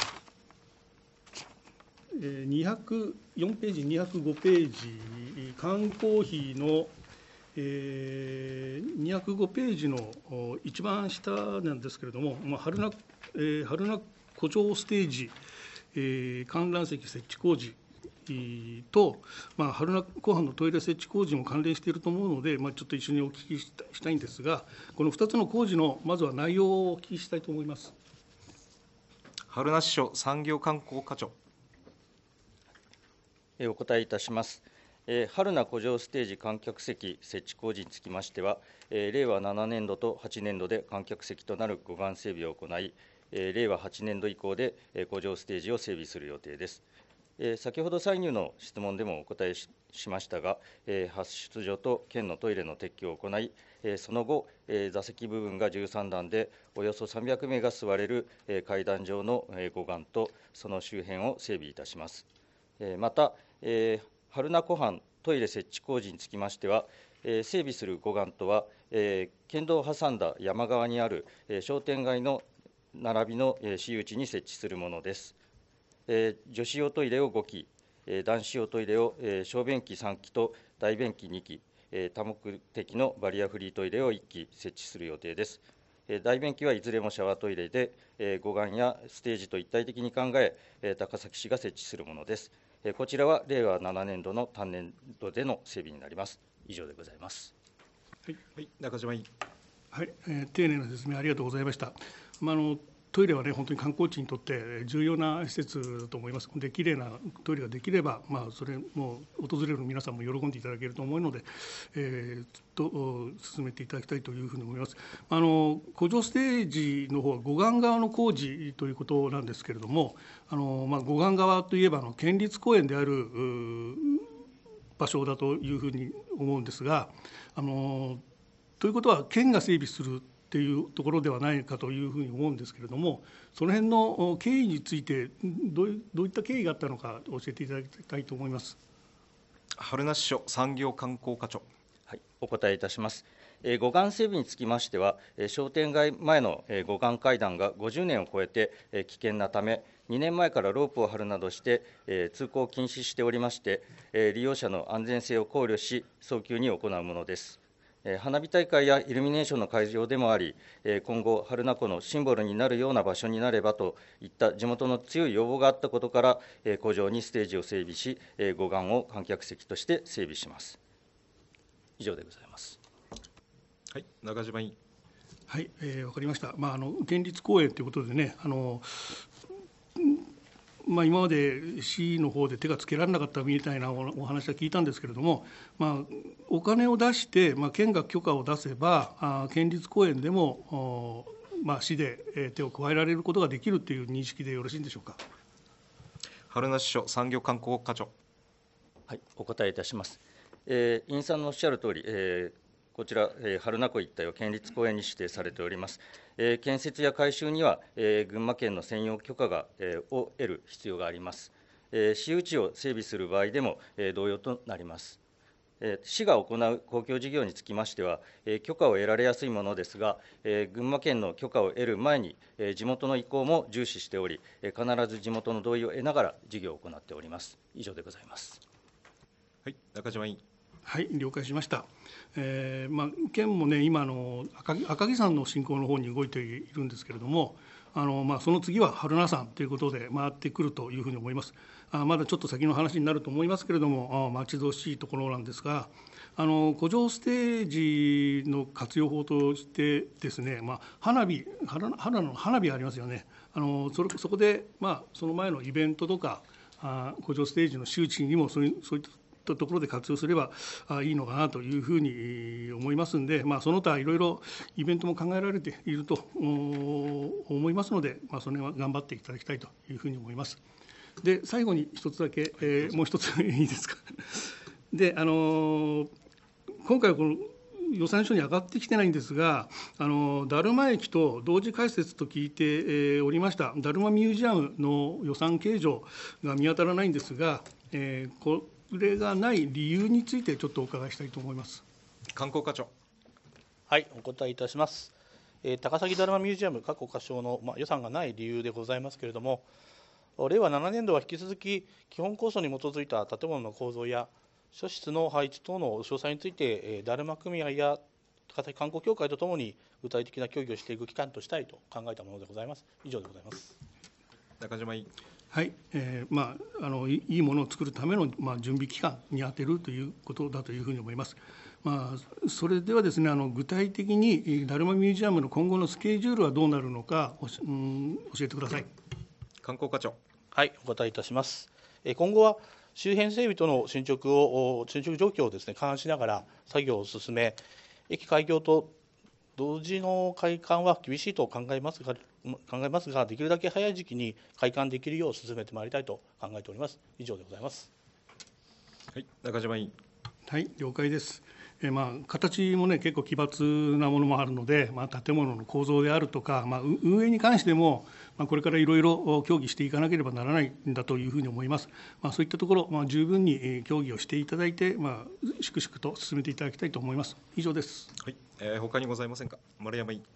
にひゃくよんページ、にひゃくごページ、缶コーヒーの、えー、にひゃくごページの一番下なんですけれども、まあ、春名、えー、春名湖上ステージ、えー、観覧席設置工事と、まあ、春名湖畔のトイレ設置工事も関連していると思うので、まあ、ちょっと一緒にお聞きしたしたいんですが、このふたつの工事のまずは内容をお聞きしたいと思います。 春名支所産業観光課長。 お答えいたします。春名湖上ステージ観客席設置工事につきましては、令和ななねんどとはちねんどで観客席となる護岸整備を行い、令和はちねんど以降で湖上ステージを整備する予定です。先ほど歳入の質問でもお答え し, しましたが、発出所と県のトイレの撤去を行い、その後、座席部分がじゅうさんだんで、およそさんびゃくめいが座れる階段状の護岸と、その周辺を整備いたします。また、春名湖畔トイレ設置工事につきましては、整備する護岸とは、県道を挟んだ山側にある商店街の並びの私有地に設置するものです。女子用トイレをごき、男子用トイレを小便器さんきと大便器にき、多目的のバリアフリートイレをいっき設置する予定です。大便器はいずれもシャワートイレで、護岸やステージと一体的に考え、高崎市が設置するものです。こちらは令和ななねんどの単年度での整備になります。以上でございます。 はい、はい、中島委員。 はい、えー、丁寧な説明ありがとうございました。まあ、あのトイレはね、本当に観光地にとって重要な施設だと思います。で、きれいなトイレができれば、まあ、それも訪れる皆さんも喜んでいただけると思うので、えー、と進めていただきたいというふうに思います。あの湖上ステージの方は護岸側の工事ということなんですけれども、あの、まあ、護岸側といえばあの県立公園である場所だというふうに思うんですが、あのということは県が整備するっていうところではないかというふうに思うんですけれども、その辺の経緯についてどうい、どういった経緯があったのか教えていただきたいと思います。 春名支所産業観光課長。 はい、お答えいたします。えー、護岸整備につきましては、えー、商店街前の、えー、護岸階段がごじゅうねんを超えて、えー、危険なため、にねんまえからロープを張るなどして、えー、通行を禁止しておりまして、えー、利用者の安全性を考慮し、早急に行うものです。花火大会やイルミネーションの会場でもあり、今後、春名湖のシンボルになるような場所になればといった地元の強い要望があったことから、湖上にステージを整備し、護岸を観客席として整備します。以上でございます。 はい、中島委員。 はい、えー、分かりました。まあ、あの県立公園ということでね、あのまあ、今まで市の方で手がつけられなかったみたいなお話は聞いたんですけれども、まあ、お金を出して、まあ、県が許可を出せば、あ県立公園でも、まあ、市で手を加えられることができるという認識でよろしいんでしょうか。 春名支所産業観光課長。 はい、お答えいたします。えー、委員さんのおっしゃる通り、えーこちら、えー、春名湖一帯を県立公園に指定されております。えー、建設や改修には、えー、群馬県の専用許可が、えー、を得る必要があります。えー、私有地を整備する場合でも、えー、同様となります。えー、市が行う公共事業につきましては、えー、許可を得られやすいものですが、えー、群馬県の許可を得る前に、えー、地元の意向も重視しており、えー、必ず地元の同意を得ながら事業を行っております。以上でございます。 はい、中島委員。 はい、了解しました。えーまあ、県もね、今の赤城、赤城山の進行の方に動いているんですけれども、あのまあ、その次は春名山ということで回ってくるというふうに思います。あまだちょっと先の話になると思いますけれども、あ待ち遠しいところなんですが、あの湖上ステージの活用法としてですね、まあ、花火、花花の花火ありますよね。あのそれそこで、まあ、その前のイベントとか、あ湖上ステージの周知にもそういうそういったところで活用すればいいのかなというふうに思いますので、まあ、その他いろいろイベントも考えられていると思いますので、まあ、それは頑張っていただきたいというふうに思います。で、最後に一つだけ、えー、もう一ついいですか。で、あの今回この予算書に上がってきてないんですが、あのだるま駅と同時開設と聞いておりましただるまミュージアムの予算計上が見当たらないんですが、えー、ここれがない理由についてちょっとお伺いしたいと思います。 観光課長。 はい、お答えいたします。えー、高崎だるまミュージアム過去仮称の、まあ、予算がない理由でございますけれども、令和ななねんどは引き続き基本構想に基づいた建物の構造や書室の配置等の詳細について、えー、だるま組合や高崎観光協会とともに具体的な協議をしていく機関としたいと考えたものでございます。以上でございます。 中島委員。 はい、えーまあ、あのいいものを作るための、まあ、準備期間に充てるということだというふうに思います。まあ、それではですね、あの具体的にだるまミュージアムの今後のスケジュールはどうなるのか、おしうん教えてください。 観光課長。 はい、お答えいたします。えー今後は周辺整備との進捗を、お進捗状況をですね、勘案しながら作業を進め、駅開業と同時の開館は厳しいと考えますが、考えますが、できるだけ早い時期に開館できるよう進めてまいりたいと考えております。以上でございます。 はい、中島委員。 はい、了解です。えーまあ、形もね、結構奇抜なものもあるので、まあ、建物の構造であるとか、まあ、う運営に関しても、まあ、これからいろいろ協議していかなければならないんだというふうに思います。まあ、そういったところ、まあ、十分にえー協議をしていただいて、まあ、粛々と進めていただきたいと思います。以上です。 はい、えー、他にございませんか。丸山委員。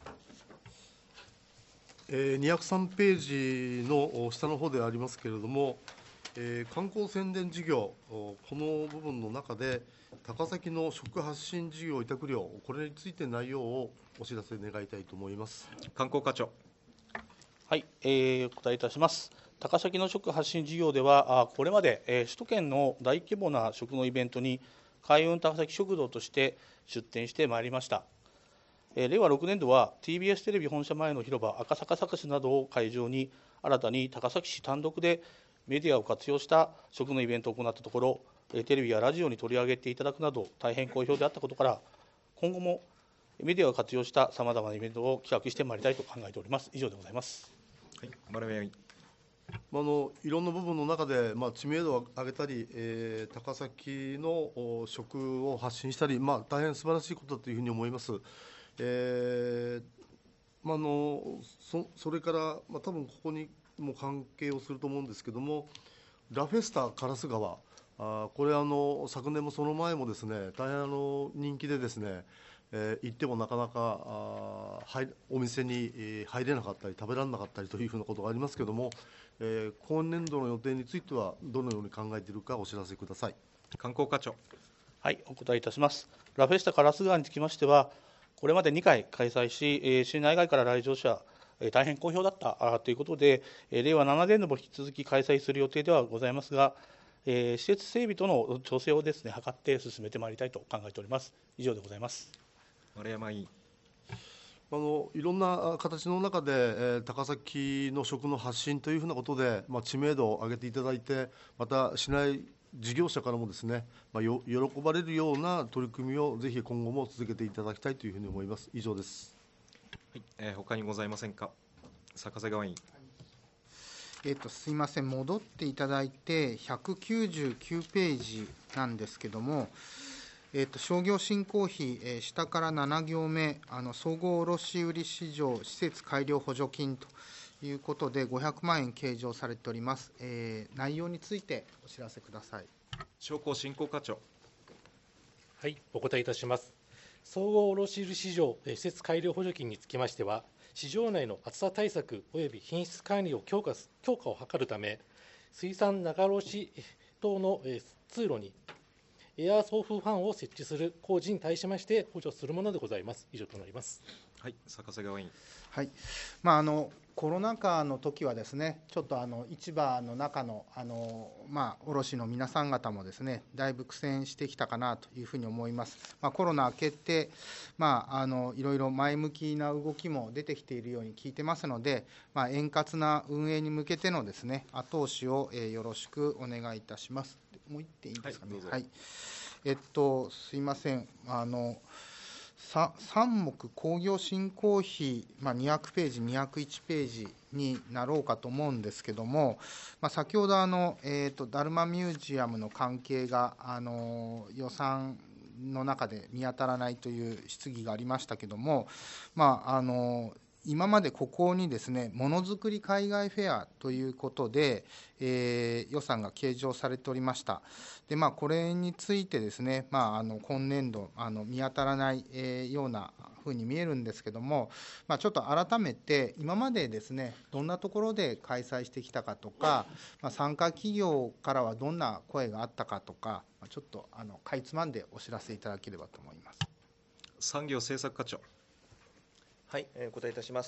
えーにひゃくさんページの下の方でありますけれども、えー観光宣伝事業、この部分の中で、高崎の食発信事業委託料、これについて内容をお知らせ願いたいと思います。 観光課長。 はい、えーお答えいたします。高崎の食発信事業では、あこれまで、えー首都圏の大規模な食のイベントに、開運高崎食堂として出展してまいりました。えー令和ろくねん度は ティービーエス テレビ本社前の広場赤坂サカスなどを会場に、新たに高崎市単独でメディアを活用した食のイベントを行ったところ、えーテレビやラジオに取り上げていただくなど大変好評であったことから、今後もメディアを活用したさまざまなイベントを企画してまいりたいと考えております。以上でございます。 はい、丸山委員。 あのいろんな部分の中で、まあ、知名度を上げたり、えー高崎のお食を発信したり、まあ、大変素晴らしいことだというふうに思います。えーまあ、あの そ, それから、まあ、多分ここにも関係をすると思うんですけども、ラフェスタ烏川、あこれあの、昨年もその前もですね、大変あの人気でですね、えー行ってもなかなかあ入お店にえー入れなかったり、食べられなかったりというふうなことがありますけれども、えー今年度の予定については、どのように考えているか、お知らせください。 観光課長。 はい、お答えいたします。ラフェスタ烏川につきましては、これまでにかい開催し、えー市内外から来場者、えー大変好評だったあということで、えー令和ななねん度も引き続き開催する予定ではございますが、えー施設整備との調整をですね、図って進めてまいりたいと考えております。以上でございます。 丸山委員。 あのいろんな形の中で、えー高崎の食の発信というふうなことで、まあ、知名度を上げていただいて、また市内事業者からもですね、まあ、よ喜ばれるような取り組みをぜひ今後も続けていただきたいというふうに思います。以上です。 はい、えー、他にございませんか。坂瀬川委員。 えー、とすいません、戻っていただいて、ひゃくきゅうじゅうきゅうページなんですけども、えー、と商業振興費、えー下からなな行目、あの総合卸売市場施設改良補助金ということで、ごひゃくまんえん計上されております。えー内容についてお知らせください。 商工振興課長。 はい、お答えいたします。総合卸売市場えー施設改良補助金につきましては、市場内の暑さ対策および品質管理を強化す強化を図るため、水産長卸等のえー通路にエアー送風ファンを設置する工事に対しまして補助するものでございます。以上となります。 はい、坂瀬川委員。 はいまあ、あのコロナ禍の時はですね、ちょっとあの市場の中のあの、まあ、卸の皆さん方もですね、だいぶ苦戦してきたかなというふうに思います。まあ、コロナ明けて、まあ、あのいろいろ前向きな動きも出てきているように聞いてますので、まあ、円滑な運営に向けてのですね、後押しを、えーよろしくお願いいたします。もう一点いいですかね。 はいどうぞはいえっと、すいません。あのささん目工業振興費、まあ、にひゃくページ、にひゃくいちページになろうかと思うんですけども、まあ、先ほどあの、えーと、だるまミュージアムの関係があの予算の中で見当たらないという質疑がありましたけども、まあ、あの今までここにですね、ものづくり海外フェアということで、えー予算が計上されておりました。で、まあ、これについてですね、まあ、あの今年度あの見当たらない、えーようなふうに見えるんですけども、まあ、ちょっと改めて、今までですね、どんなところで開催してきたかとか、まあ、参加企業からはどんな声があったかとか、まあちょっとあのかいつまんでお知らせいただければと思います。 産業政策課長。 はい、えーお答えいたします。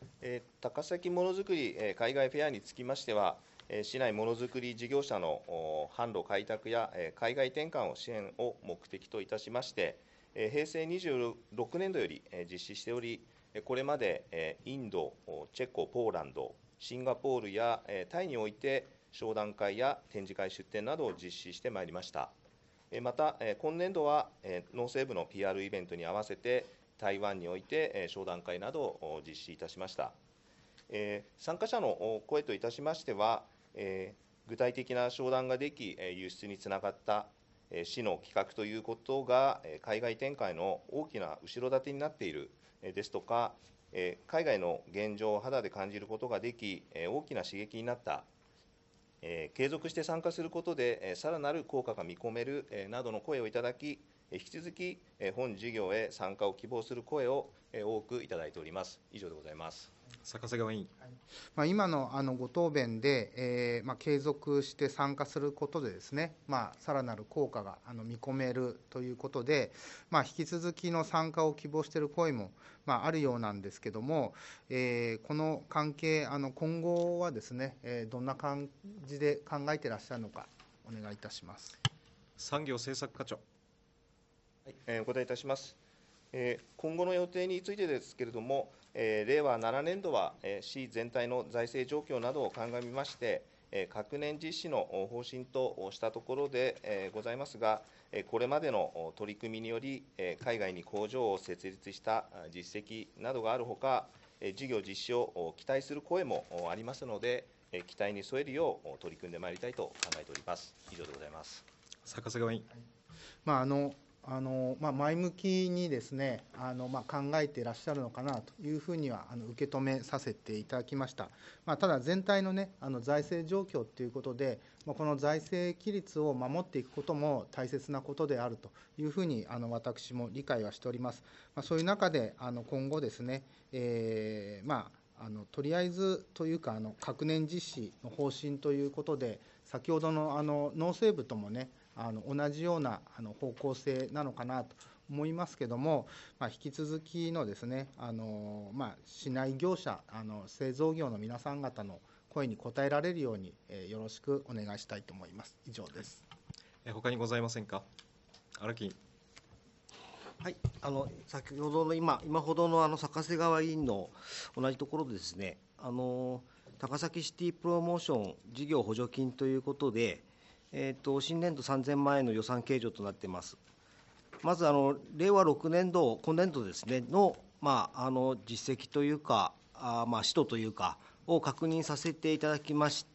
えー高崎ものづくりえー海外フェアにつきましては、えー市内ものづくり事業者のお販路開拓やえー海外転換を支援を目的といたしまして、えー平成にじゅうろくねんどよりえー実施しており、えーこれまでえーインド、おチェコ、ポーランド、シンガポールやえータイにおいて商談会や展示会出展などを実施してまいりました。えーまた、えー今年度はえー農政部の ピーアール イベントに合わせて、台湾においてえー商談会などを実施いたしました。えー参加者の声といたしましては、えー具体的な商談ができ、えー輸出につながったえー市の企画ということが、えー海外展開の大きな後ろ盾になっているえーですとか、えー海外の現状を肌で感じることができ、えー大きな刺激になった、えー継続して参加することで、えーさらなる効果が見込める、えーなどの声をいただき、えー引き続き、えー本事業へ参加を希望する声を、えー多くいただいております。以上でございます。 坂瀬川委員。 まあ、今のあのご答弁で、えーまあ、継続して参加することでですね、まあ、さらなる効果があの見込めるということで、まあ、引き続きの参加を希望している声も、まあ、あるようなんですけども、えーこの関係、あの今後はですね、えーどんな感じで考えていらっしゃるのか、お願いいたします。 産業政策課長。 はい、えーお答えいたします。えー今後の予定についてですけれども、えー令和ななねんどは、えー市全体の財政状況などを鑑みまして、えー各年実施のお方針としたところで、えーございますが、えーこれまでのお取り組みにより、えー海外に工場を設立したあ実績などがあるほか、えー事業実施をお期待する声もおありますので、えー期待に添えるようお取り組んでまいりたいと考えております。以上でございます。 坂瀬川委員。 まああのあのまあ、前向きにですね、あのまあ考えていらっしゃるのかなというふうにはあの受け止めさせていただきました。まあ、ただ、全体の、ね、あの財政状況ということで、まあ、この財政規律を守っていくことも大切なことであるというふうにあの私も理解はしております。まあ、そういう中であの今後ですね、えーまあ、あのとりあえずというか、あの各年実施の方針ということで、先ほどのあの農政部ともね、あの同じようなあの方向性なのかなと思いますけれども、まあ、引き続きのですね、あのまあ、市内業者、あの製造業の皆さん方の声に応えられるように、えー、よろしくお願いしたいと思います。以上です。 え他にございませんか。荒木委員。 はい、あの先ほどの今今ほどのあの坂瀬川委員の同じところでですね、あの高崎シティプロモーション事業補助金ということで、えー、と新年度さんぜんまんえんの予算計上となっています。まずあの令和ろくねんど、今年度ですねの、まあ、あの実績というか、あまあ使途というかを確認させていただきまして、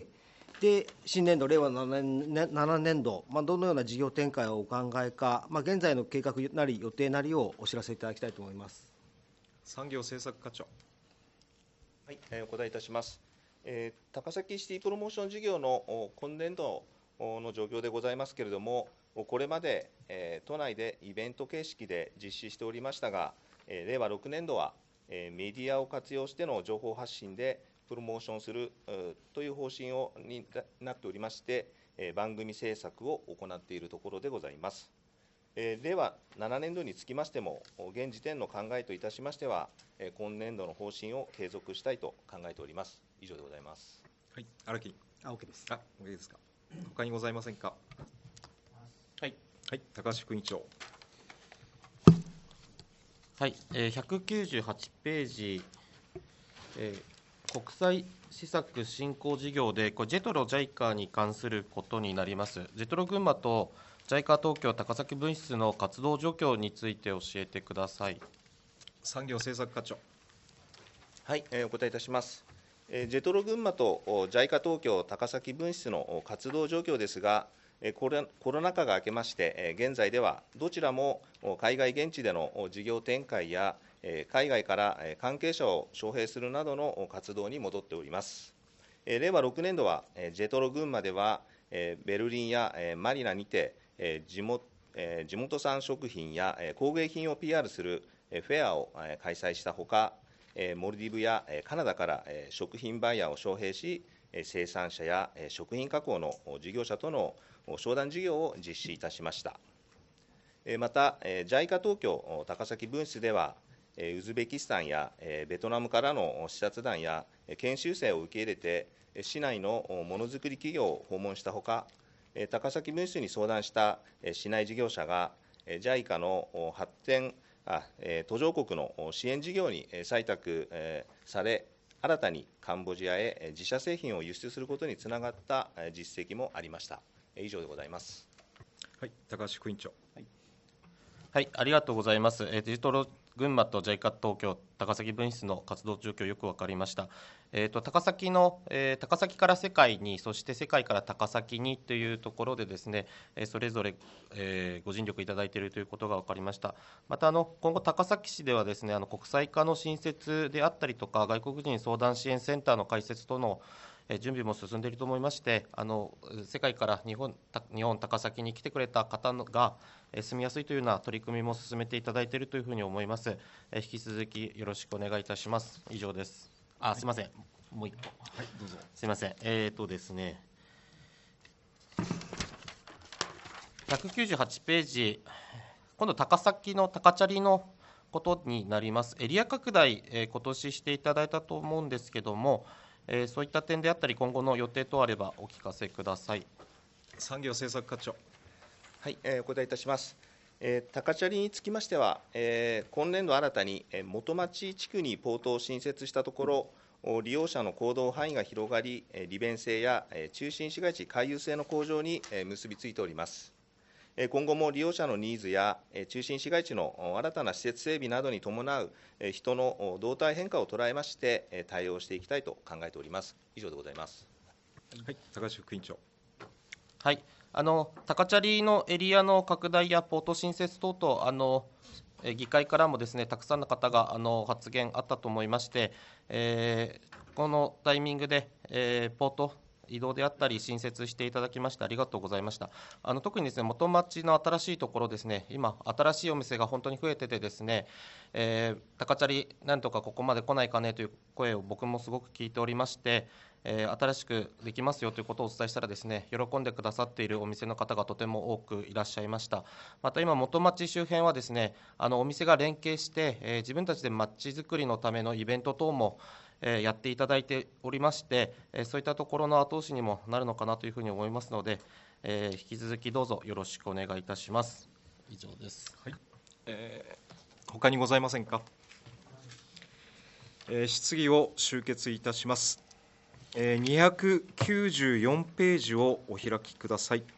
で新年度、令和ななねんど、まあ、どのような事業展開をお考えか、まあ、現在の計画なり予定なりをお知らせいただきたいと思います。 産業政策課長。 はい、えーお答えいたします。えー高崎シティプロモーション事業のお今年度の状況でございますけれども、これまで、えー都内でイベント形式で実施しておりましたが、えー令和ろくねんどは、えーメディアを活用しての情報発信でプロモーションするうという方針をになっておりまして、えー番組制作を行っているところでございます。えー令和ななねんどにつきましても、現時点の考えといたしましては、えー今年度の方針を継続したいと考えております。以上でございます。 はい、荒木委員。 あ、OK です。 あ、OK ですか。他にございませんか。 はい、 はい、高橋副委員長。 はい、えー、ひゃくきゅうじゅうはちページ、えー、国際施策振興事業で、これ、ジェトロ・ジャイカ に関することになります。ジェトロ群馬とジャイカ 東京高崎分室の活動状況について教えてください。 産業政策課長。 はい、えーお答えいたします。えージェトロ群馬とお ジャイカ 東京高崎分室のお活動状況ですが、えーコロコロナ禍が明けまして、えー現在ではどちらもお海外現地でのお事業展開や、えー海外からえー関係者を招聘するなどのお活動に戻っております。えー令和ろくねんどは、えージェトロ群馬では、えーベルリンや、えーマニラにて、えー地元えー地元産食品や、えー工芸品を ピーアール する、えーフェアを、えー開催したほか、えーモルディブや、えーカナダから、えー食品バイヤーを招聘し、えー生産者や、えー食品加工の事業者とのお商談事業を実施いたしました。えーまた、えージャイカ 東京高崎分室では、 ウズベキスタンやベトナムからの視察団や研修生を受け入れて、市内のものづくり企業を訪問したほか、高崎分室に相談した市内事業者が、ジャイカ の発展あ途上国の支援事業に採択され、新たにカンボジアへ自社製品を輸出することにつながった実績もありました。以上でございます。 はい、高橋副委員長。はい、 はい、ありがとうございます。デジトロ群馬と ジャイカ 東京高崎分室の活動状況よく分かりました。えー、と高崎の、えー、高崎から世界に、そして世界から高崎にというところでですね、えー、それぞれ、えー、ご尽力いただいているということが分かりました。またあの今後高崎市ではですね、あの国際化の新設であったりとか、外国人相談支援センターの開設との準備も進んでいると思いまして、あの世界から日本、日本高崎に来てくれた方が住みやすいというような取り組みも進めていただいているというふうに思います。引き続きよろしくお願いいたします。以上です。あ、すみません、もう一個、はい、どうぞ。すみません、えーとですね、ひゃくきゅうじゅうはちページ、今度、高崎の高チャリのことになります。エリア拡大、えー、今年していただいたと思うんですけども、えー、そういった点であったり、今後の予定等あればお聞かせください。 産業政策課長。 はい、えー、お答えいたします。えー、高チャリにつきましては、えー、今年度新たに、えー、元町地区にポートを新設したところ、利用者の行動範囲が広がり、利便性や中心市街地回遊性の向上に結びついております。今後も利用者のニーズや中心市街地の新たな施設整備などに伴う人の動態変化を捉えまして対応していきたいと考えております。以上でございます。 はい、高橋副委員長。 はい、あの高チャリのエリアの拡大やポート新設等々、あの議会からもですね、たくさんの方があの発言あったと思いまして、えー、このタイミングで、えー、ポート移動であったり新設していただきましてありがとうございました。あの特にですね、元町の新しいところですね、今新しいお店が本当に増えててですね、えー、高チャリなんとかここまで来ないかねという声を僕もすごく聞いておりまして、えー、新しくできますよということをお伝えしたらですね、喜んでくださっているお店の方がとても多くいらっしゃいました。また今元町周辺はですね、あのお店が連携して、えー、自分たちでまちづくりのためのイベント等もやっていただいておりまして、そういったところの後押しにもなるのかなというふうに思いますので、引き続きどうぞよろしくお願いいたします。以上です。 はい、えー、他にございませんか。えー、質疑を終結いたします。えー、にひゃくきゅうじゅうよんページをお開きください。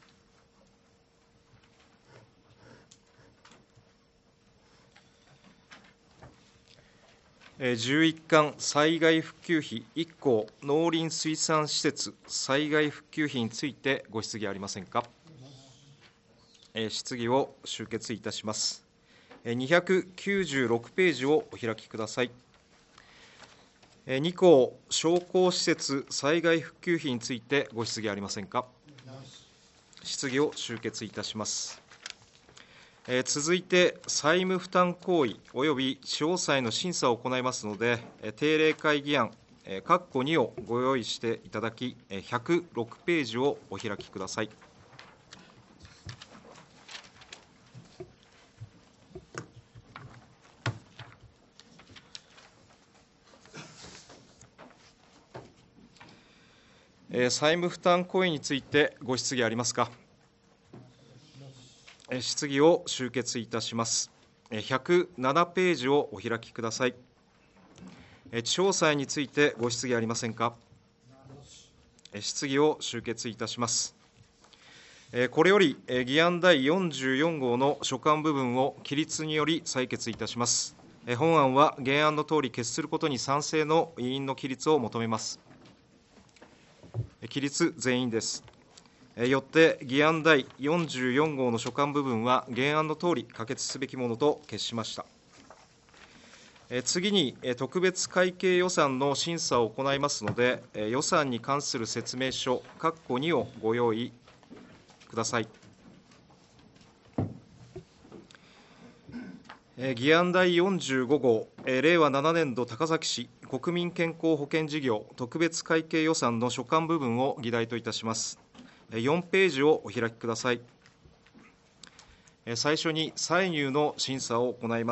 じゅういっかん災害復旧費いっ項農林水産施設災害復旧費についてご質疑ありませんか。質疑を終結いたします。にひゃくきゅうじゅうろくページをお開きください。に項商工施設災害復旧費についてご質疑ありませんか。質疑を終結いたします。えー、続いて、債務負担行為および地方債の審査を行いますので、定例会議案、括弧にをご用意していただき、ひゃくろくページをお開きください。えー、債務負担行為についてご質疑ありますか。質疑を終結いたします。ひゃくななページをお開きください。地方債についてご質疑ありませんか。質疑を終結いたします。これより議案だいよんじゅうよん号の所管部分を起立により採決いたします。本案は原案のとおり決することに賛成の委員の起立を求めます。起立全員です。よって議案だいよんじゅうよん号の所管部分は原案のとおり可決すべきものと決しました。次に特別会計予算の審査を行いますので、予算に関する説明書括弧にをご用意ください。議案だいよんじゅうご号令和ななねん度高崎市国民健康保険事業特別会計予算の所管部分を議題といたします。よんページをお開きください。最初に歳入の審査を行います。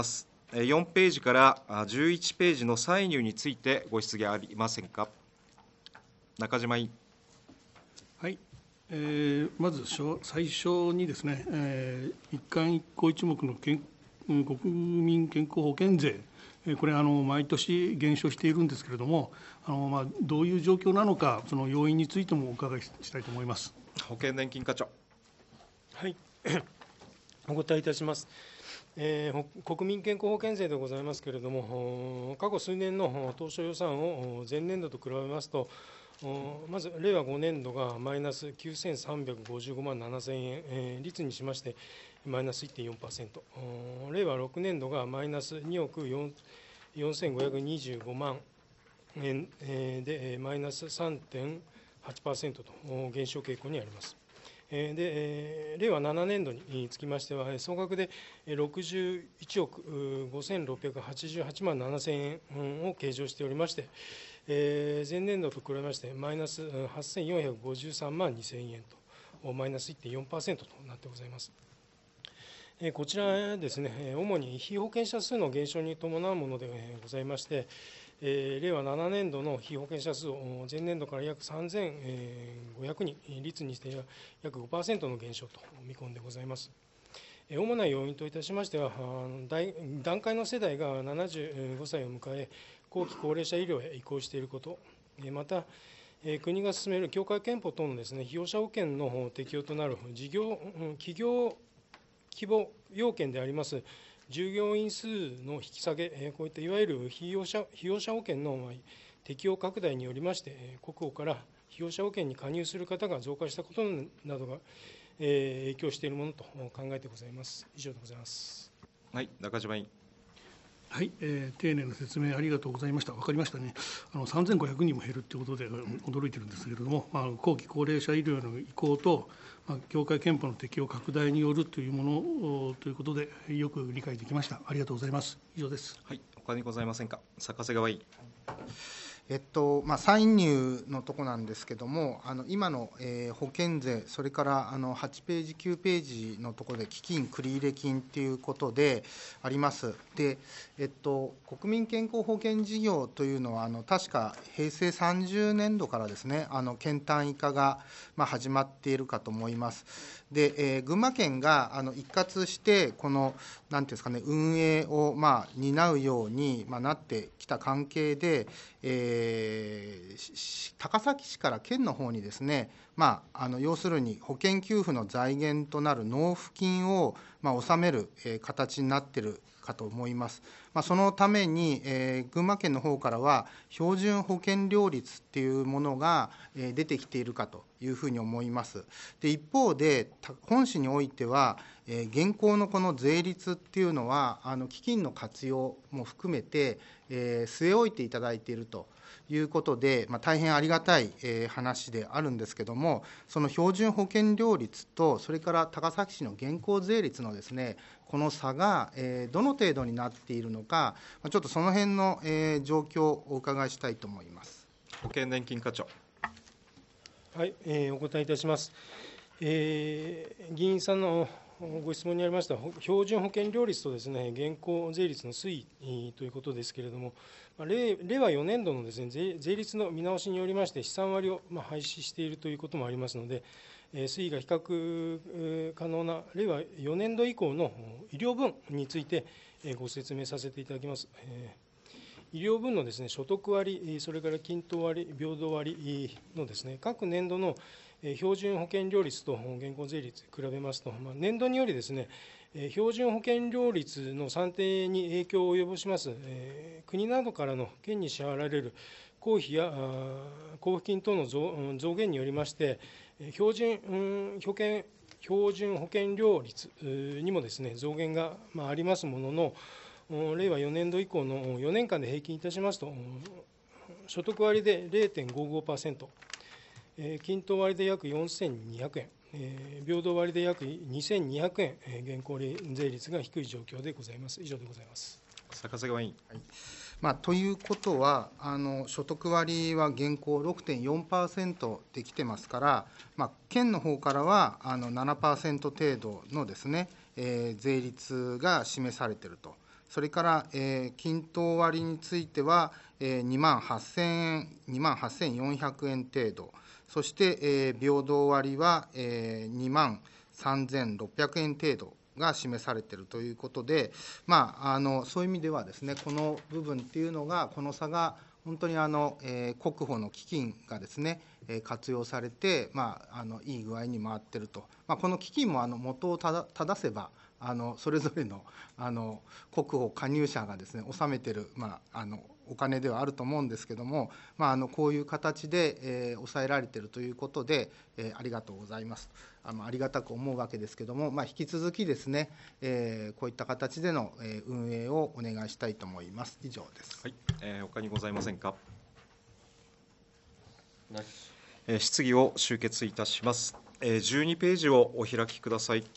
よんページからじゅういちページの歳入についてご質疑ありませんか。中島委員。 はい、えー、まず最初にですね、えー、一貫一項一目の健国民健康保険税、これあの、毎年減少しているんですけれども、あの、まあ、どういう状況なのか、その要因についてもお伺いしたいと思います。 保険年金課長。 はい、お答えいたします。えー、国民健康保険税でございますけれども、過去数年の当初予算を前年度と比べますと、まず令和ごねん度がマイナスきゅうせんさんびゃくごじゅうごまんななせんえん、えー、率にしましてマイナス いってんよんパーセント、令和ろくねん度がマイナスにおくよんせんごひゃくにじゅうごまんえんでマイナス さんてんはちパーセント と減少傾向にあります。で令和ななねん度につきましては、総額でろくじゅういちおくごせんろっぴゃくはちじゅうはちまんななせんえんを計上しておりまして、前年度と比べましてマイナスはっせんよんひゃくごじゅうさんまんにせんえんと、マイナス いってんよんパーセント となってございます。こちらですね、主に被保険者数の減少に伴うものでございまして、令和ななねん度の被保険者数を前年度から約さんぜんごひゃくにん、率にして約 ごパーセント の減少と見込んでございます。主な要因といたしましては、団塊の世代がななじゅうごさいを迎え、後期高齢者医療へ移行していること、また、国が進める協会憲法等のですね、被用者保険の適用となる事業企業規模要件であります従業員数の引き下げ、こういったいわゆる被用者被用者保険の適用拡大によりまして、国保から被用者保険に加入する方が増加したことなどが影響しているものと考えてございます。以上でございます。 はい、中島委員。 はい、えー、丁寧な説明ありがとうございました。分かりましたね。あのさんぜんごひゃくにんも減るということで驚いてるんですけれども、まあ、後期高齢者医療の移行と、まあ、協会憲法の適用拡大によるというものということで、よく理解できました。ありがとうございます。以上です。 はい、他にございませんか。坂瀬川委員。 えっとまあ、歳入のとこなんですけども、あの今の、えー、保険税、それからあのはちページ、きゅうページのところで基金、繰入金ということであります。で、えっと、国民健康保険事業というのは、あの確かへいせいさんじゅうねん度からですね、あの県単位化が、まあ、始まっているかと思います。で、えー、群馬県があの一括して、このなんていうんですかね、運営を、まあ、担うように、まあ、なってきた関係で、えー、高崎市から県の方にですね、まあ、あの要するに保険給付の財源となる納付金を、まあ、納める、えー、形になっているかと思います。まあ、そのために、えー、群馬県の方からは標準保険料率っていうものが、えー、出てきているかというふうに思います。で、一方で本市においては、えー、現行のこの税率っていうのはあの基金の活用も含めて、えー、据え置いていただいているということで、まあ、大変ありがたい、えー、話であるんですけども、その標準保険料率とそれから高崎市の現行税率のですね、この差が、えー、どの程度になっているのか、ちょっとその辺の、えー、状況をお伺いしたいと思います。 保険年金課長。 はい、えー、お答えいたします。えー、議員さんのご質問にありました標準保険料率とですね、現行税率の推移ということですけれども、令和よねん度のですね、税税率の見直しによりまして、試算割をまあ廃止しているということもありますので、推移が比較可能な令和よねん度以降の医療分についてご説明させていただきます。医療分のですね、所得割、それから均等割、平等割のですね、各年度の標準保険料率と現行税率比べますと、まあ、年度によりですね、標準保険料率の算定に影響を及ぼします、えー、国などからの県に支払われる公費や交付金等の 増, 増減によりまして、標準、うん、保険標準保険料率にもですね、増減が、まあ、ありますものの、令和よねん度以降のよねんかんで平均いたしますと、所得割で れいてんごごパーセント、均等割で約よんせんにひゃくえん、平等割で約にせんにひゃくえん、現行税率が低い状況でございます。以上でございます。 坂瀬川委員。 はい、まあ、ということは、あの所得割は現行 ろくてんよんパーセント できてますから、まあ、県の方からはあの ななパーセント 程度のですね、えー、税率が示されていると。 それから、えー、均等割については、えー、にまんはっせんえん、にまんはっせんよんひゃくえん程度、そして、えー、平等割は、えー、にまんさんぜんろっぴゃくえん程度が示されているということで、まあ、あのそういう意味ではですね、この部分っていうのが、この差が本当にあの、えー、国保の基金がですね、えー、活用されて、まあ、あのいい具合に回っていると、まあ、この基金もあの元をただ正せば、あのそれぞれのあの国保加入者がですね納めている、まあ、あのお金ではあると思うんですけれども、まあ、あのこういう形で、えー、抑えられているということで、えー、ありがとうございますあのありがたく思うわけですけれども、まあ、引き続きですね、えー、こういった形での、えー、運営をお願いしたいと思います。以上です。 はい、えー、他にございませんか。えー、質疑を終結いたします。えー、じゅうにページをお開きください。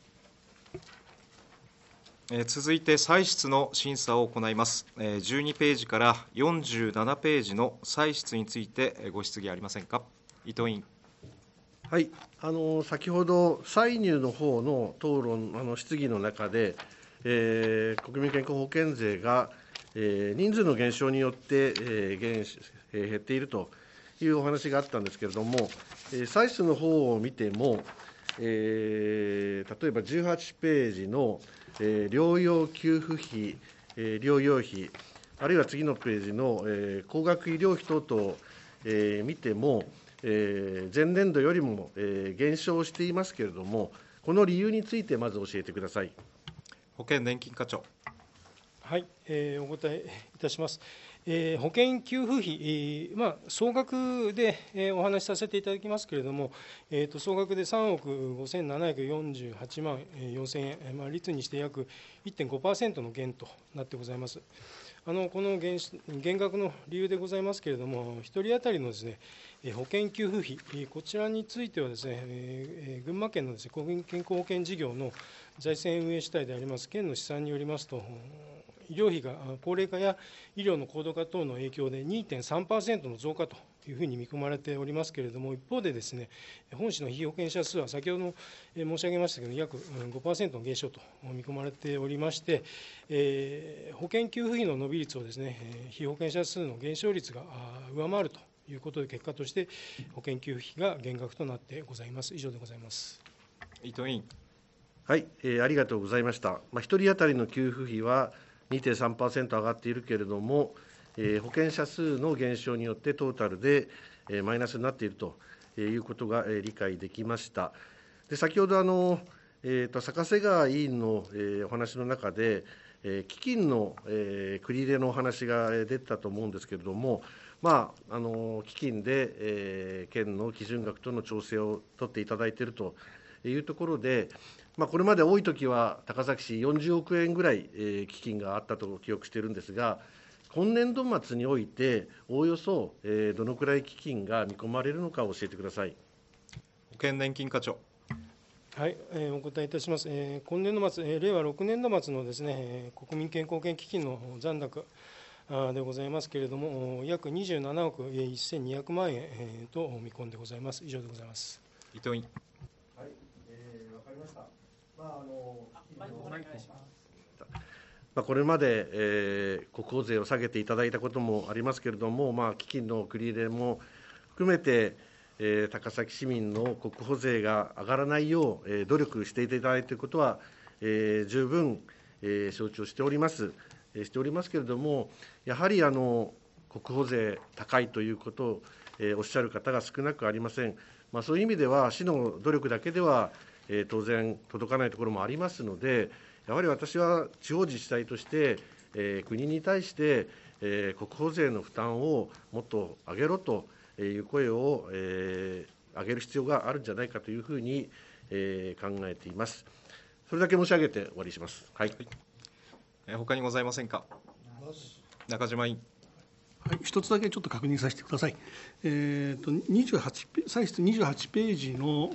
続いて歳出の審査を行います。じゅうにページからよんじゅうななページの歳出についてご質疑ありませんか。伊藤委員。 はい、あの先ほど歳入の方の討論、あの質疑の中で、えー、国民健康保険税が、えー、人数の減少によって、えー減えー、減っているというお話があったんですけれども、えー、歳出の方を見ても、えー、例えばじゅうはちページのえー、療養給付費、えー、療養費、あるいは次のページの、えー、高額医療費等々、えー、見ても、えー、前年度よりも、えー、減少していますけれども、この理由についてまず教えてください。 保険年金課長。 はい、えー、お答えいたします。えー、保険給付費、えーまあ、総額で、えー、お話しさせていただきますけれども、えー、と総額でさんおくごせんななひゃくよんじゅうはちまんよんせんえん、まあ、率にして約 いってんごパーセント の減となってございます。あのこの 減, 減額の理由でございますけれども、ひとり当たりのですね、保険給付費、こちらについてはですね、えー、群馬県のですね、国民健康保険事業の財政運営主体であります県の試算によりますと、医療費が高齢化や医療の高度化等の影響で にてんさんパーセント の増加というふうに見込まれておりますけれども、一方でですね、本市の被保険者数は先ほど申し上げましたけど、約 ごパーセント の減少と見込まれておりまして、えー、保険給付費の伸び率をですね、被保険者数の減少率が上回るということで、結果として保険給付費が減額となってございます。以上でございます。 伊藤委員。 はい、えー、ありがとうございました。まあ、ひとり当たりの給付費は にてんさんパーセント 上がっているけれども、えー、保険者数の減少によってトータルで、えー、マイナスになっているということが、えー、理解できました。で先ほどあの、えー、と坂瀬川委員の、えー、お話の中で、えー、基金の、えー、繰り入れのお話が出たと思うんですけれども、まあ、あの基金で、えー、県の基準額との調整を取っていただいているというところで、まあ、これまで多いときは高崎市よんじゅうおくえんぐらい、えー、基金があったと記憶しているんですが、今年度末において、おおよそ、えー、どのくらい基金が見込まれるのか教えてください。 保険年金課長。 はい、えー、お答えいたします。えー、今年度末、えー、令和ろくねん度末のですね、えー、国民健康保険基金の残高でございますけれども、約にじゅうななおくせんにひゃくまんえんと見込んでございます。以上でございます。 伊藤委員。 はい、えー、わかりました。まああのまあ、これまで、えー、国保税を下げていただいたこともありますけれども、まあ、基金の繰り入れも含めて、えー、高崎市民の国保税が上がらないよう、えー、努力していただいていることは、えー、十分、えー、承知をしております、えー、しておりますけれども、やはりあの国保税高いということを、えー、おっしゃる方が少なくありません。まあ、そういう意味では、市の努力だけでは、えー、当然届かないところもありますので、やはり私は地方自治体として、えー、国に対して、えー、国保税の負担をもっと上げろという声を、えー、上げる必要があるんじゃないかというふうに、えー、考えています。それだけ申し上げて終わりします。はい。 はい、他にございませんか。中島委員。 はい、一つだけちょっと確認させてください。えー、とにじゅうはち歳出にじゅうはちページの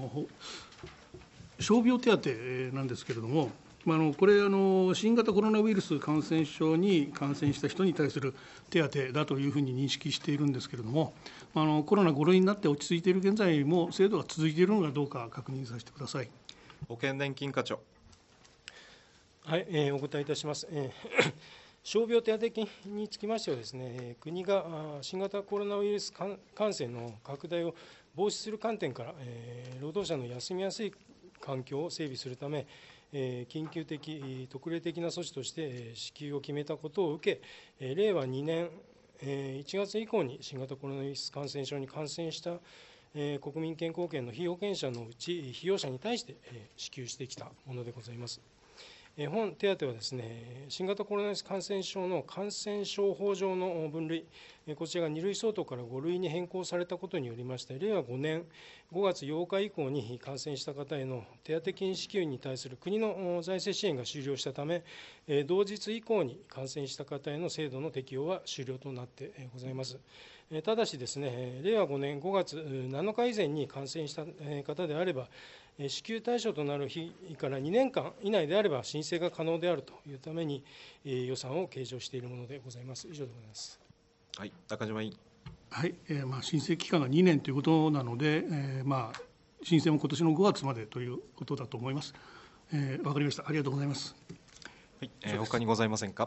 傷病手当なんですけれども、あのこれあの、新型コロナウイルス感染症に感染した人に対する手当だというふうに認識しているんですけれども、あのコロナご類になって落ち着いている現在も制度が続いているのかどうか確認させてください。 保険年金課長。 はい、えー、お答えいたします。えー傷病手当金につきましてはですね、国が新型コロナウイルス感染の拡大を防止する観点から、えー、労働者の休みやすい環境を整備するため、えー、緊急的、特例的な措置として支給を決めたことを受け、えー、令和にねん、えー、いちがつ以降に新型コロナウイルス感染症に感染した、えー、国民健康保険の被保険者のうち、被用者に対して、えー、支給してきたものでございます。本手当はですね、新型コロナウイルス感染症の感染症法上の分類、こちらがに類相当からご類に変更されたことによりまして、令和ごねんごがつようか以降に感染した方への手当金支給に対する国の財政支援が終了したため、同日以降に感染した方への制度の適用は終了となってございます。ただしですね、令和ごねんごがつなのか以前に感染した方であれば、支給対象となる日からにねんかん以内であれば申請が可能であるというために、予算を計上しているものでございます。以上でございます。 はい、中島委員。 はい、えーまあ、申請期間がにねんということなので、えーまあ、申請も今年のごがつまでということだと思います。えー、わかりました。ありがとうございます。 はい、えー、他にございませんか。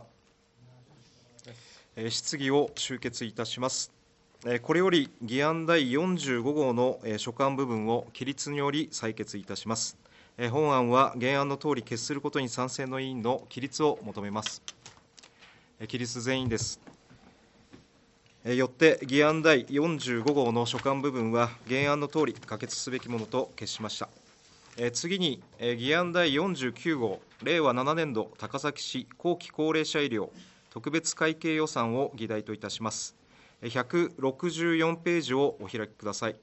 えー、質疑を終結いたします。これより議案だいよんじゅうご号の所管部分を起立により採決いたします。本案は原案のとおり決することに賛成の委員の起立を求めます。起立全員です。よって議案だいよんじゅうご号の所管部分は原案のとおり可決すべきものと決しました。次に議案だいよんじゅうきゅう号令和ななねん度高崎市後期高齢者医療特別会計予算を議題といたします。ひゃくろくじゅうよんページをお開きください。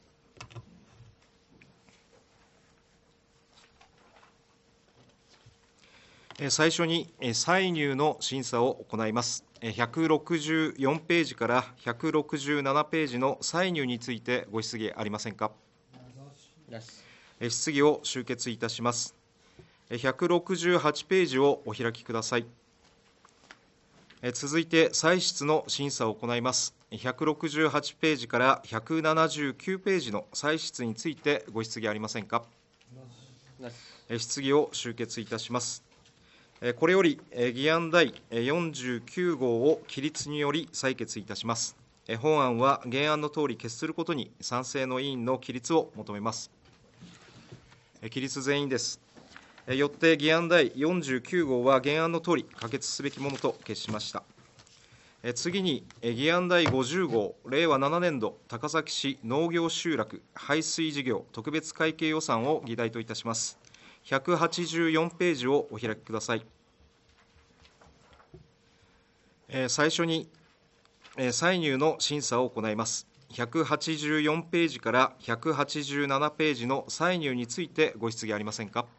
最初に歳入の審査を行います。ひゃくろくじゅうよんページからひゃくろくじゅうななページの歳入についてご質疑ありませんか。質疑を終結いたします。ひゃくろくじゅうはちページをお開きください。続いて歳出の審査を行います。ひゃくろくじゅうはちページからひゃくななじゅうきゅうページの歳出についてご質疑ありませんか。質疑を終結いたします。これより議案だいよんじゅうきゅう号を起立により採決いたします。本案は原案のとおり決することに賛成の委員の起立を求めます。起立全員です。よって議案だいよんじゅうきゅう号は原案のとおり可決すべきものと決しました。次に議案だいごじゅう号令和ななねん度高崎市農業集落排水事業特別会計予算を議題といたします。ひゃくはちじゅうよんページをお開きください。最初に歳入の審査を行います。ひゃくはちじゅうよんページからひゃくはちじゅうななページの歳入についてご質疑ありませんか。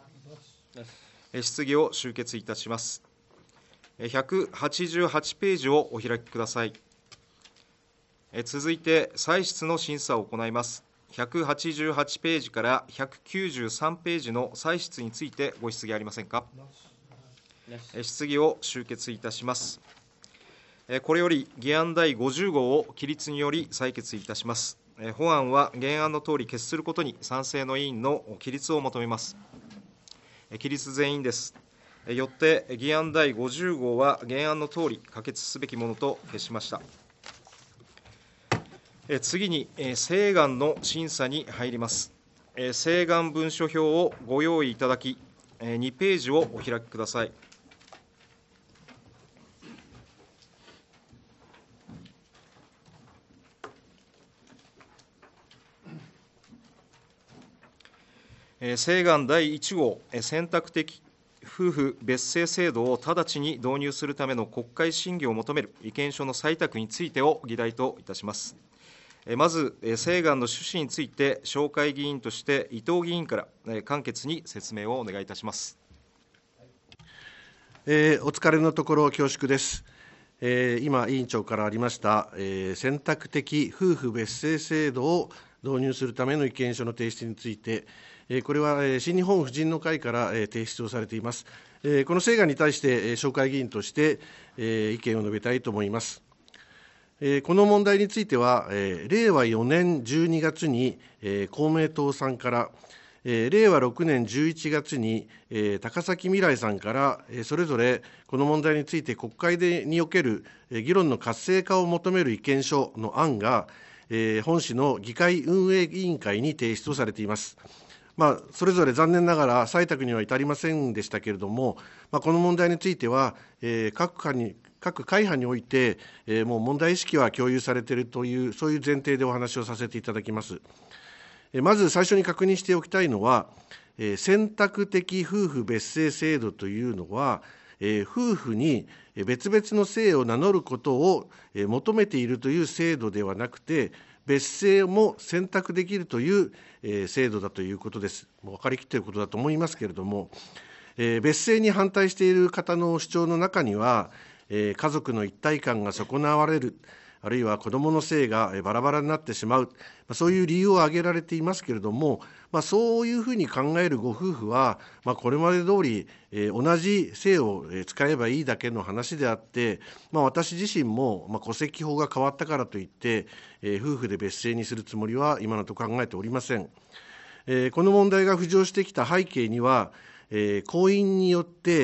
質疑を終結いたします。ひゃくはちじゅうはちページをお開きください。続いて歳出の審査を行います。ひゃくはちじゅうはちページからひゃくきゅうじゅうさんページの歳出についてご質疑ありませんか。質疑を終結いたします。これより議案だいごじゅう号を起立により採決いたします。本案は原案のとおり決することに賛成の委員の起立を求めます。起立全員です。よって議案だいごじゅう号は原案のとおり可決すべきものと決しました。次に請願の審査に入ります。請願文書表をご用意いただき、にページをお開きください。請願だいいち号選択的夫婦別姓制度を直ちに導入するための国会審議を求める意見書の採択についてを議題といたします。まず請願の趣旨について紹介議員として伊藤議員から簡潔に説明をお願いいたします。 えー、お疲れのところ恐縮です。えー、今委員長からありました、えー、選択的夫婦別姓制度を導入するための意見書の提出について、これは新日本婦人の会から提出をされています。この請願に対して紹介議員として意見を述べたいと思います。この問題については、れいわよねんじゅうにがつに公明党さんからえー、れいわろくねんじゅういちがつに、えー、高崎未来さんから、えー、それぞれこの問題について国会でにおける、えー、議論の活性化を求める意見書の案が、えー、本市の議会運営委員会に提出をされています。まあ、それぞれ残念ながら採択には至りませんでしたけれども、まあ、この問題については、えー、各課に各会派において、えー、もう問題意識は共有されているという、そういう前提でお話をさせていただきます。えー、まず最初に確認しておきたいのは、えー、選択的夫婦別姓制度というのは、えー、夫婦に別々の姓を名乗ることを求めているという制度ではなくて、別姓も選択できるという制度だということです。もう分かりきっていることだと思いますけれども、別姓に反対している方の主張の中には、家族の一体感が損なわれる、あるいは子どもの姓がバラバラになってしまう、そういう理由を挙げられていますけれども、まあ、そういうふうに考えるご夫婦は、まあ、これまで通り、えー、同じ姓を使えばいいだけの話であって、まあ、私自身も、まあ、戸籍法が変わったからといって、えー、夫婦で別姓にするつもりは今のところ考えておりません。えー、この問題が浮上してきた背景には、えー、婚姻によって、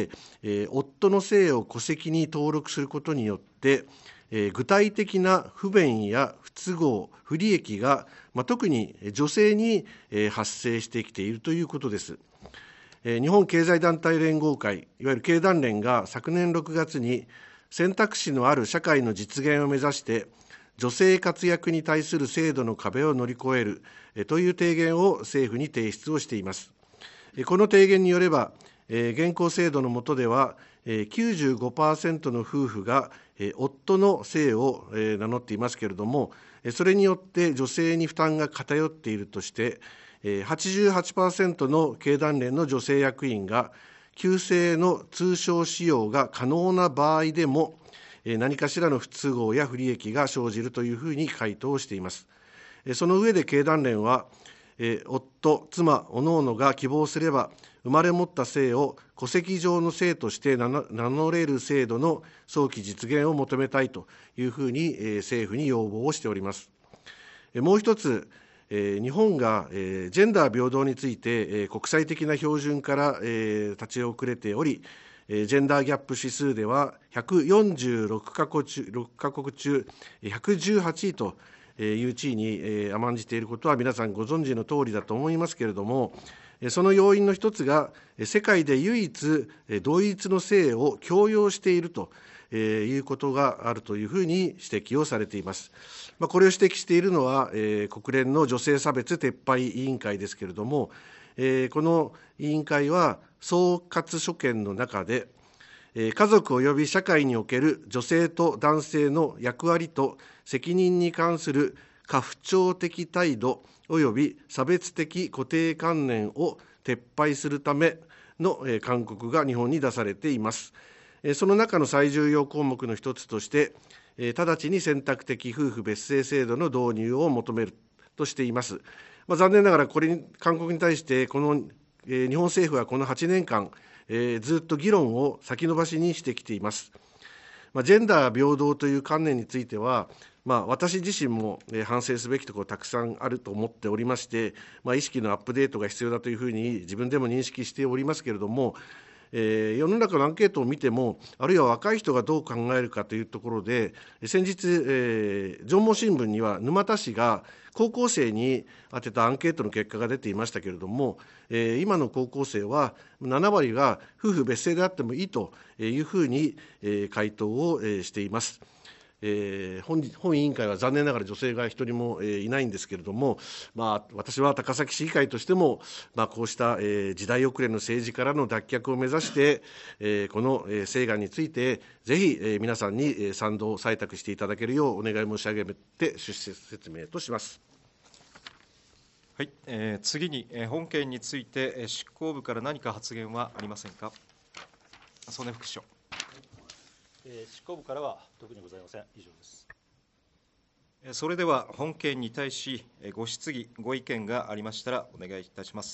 えー、夫の姓を戸籍に登録することによって、えー、具体的な不便や不都合、不利益が、まあ、特に女性に、えー、発生してきているということです。えー、日本経済団体連合会、いわゆる経団連が昨年ろくがつに選択肢のある社会の実現を目指して、女性活躍に対する制度の壁を乗り越える、えー、という提言を政府に提出をしています。えー、この提言によれば、えー、現行制度の下では、きゅうじゅうごパーセント の夫婦が夫の姓を名乗っていますけれども、それによって女性に負担が偏っているとして、はちじゅうはちパーセント の経団連の女性役員が、旧姓の通称使用が可能な場合でも、何かしらの不都合や不利益が生じるというふうに回答をしています。その上で経団連は、夫、妻、おのおのが希望すれば、生まれ持った姓を戸籍上の姓として名乗れる制度の早期実現を求めたいというふうに政府に要望をしております。もう一つ、日本がジェンダー平等について国際的な標準から立ち遅れており、ジェンダーギャップ指数ではひゃくよんじゅうろくかこく中ひゃくじゅうはちいという地位に甘んじていることは皆さんご存知の通りだと思いますけれども、その要因の一つが、世界で唯一同一の姓を強要しているということがあるというふうに指摘をされています。これを指摘しているのは、国連の女性差別撤廃委員会ですけれども、この委員会は総括所見の中で、家族及び社会における女性と男性の役割と責任に関する家父長的態度および差別的固定観念を撤廃するための勧告が日本に出されています。その中の最重要項目の一つとして、直ちに選択的夫婦別姓制度の導入を求めるとしています。まあ、残念ながらこれに勧告に対してこの、えー、日本政府はこのはちねんかん、えー、ずっと議論を先延ばしにしてきています。まあ、ジェンダー平等という観念については、まあ、私自身も反省すべきところたくさんあると思っておりまして、まあ、意識のアップデートが必要だというふうに自分でも認識しておりますけれども、えー、世の中のアンケートを見ても、あるいは若い人がどう考えるかというところで、先日、えー、上毛新聞には沼田市が高校生に当てたアンケートの結果が出ていましたけれども、えー、今の高校生はななわりが夫婦別姓であってもいいというふうに、えー、回答を、えー、しています。えー、本, 本委員会は残念ながら女性が一人も、えー、いないんですけれども、まあ、私は高崎市議会としても、まあ、こうした、えー、時代遅れの政治からの脱却を目指して、えー、この、えー、請願についてぜひ、えー、皆さんに、えー、賛同採択していただけるようお願い申し上げて趣旨説明とします。 はい、えー、次に、えー、本件について、えー、執行部から何か発言はありませんか。曽根副秘書。 執行部からは特にございません。以上です。 それでは本件に対しご質疑、ご意見がありましたらお願いいたします。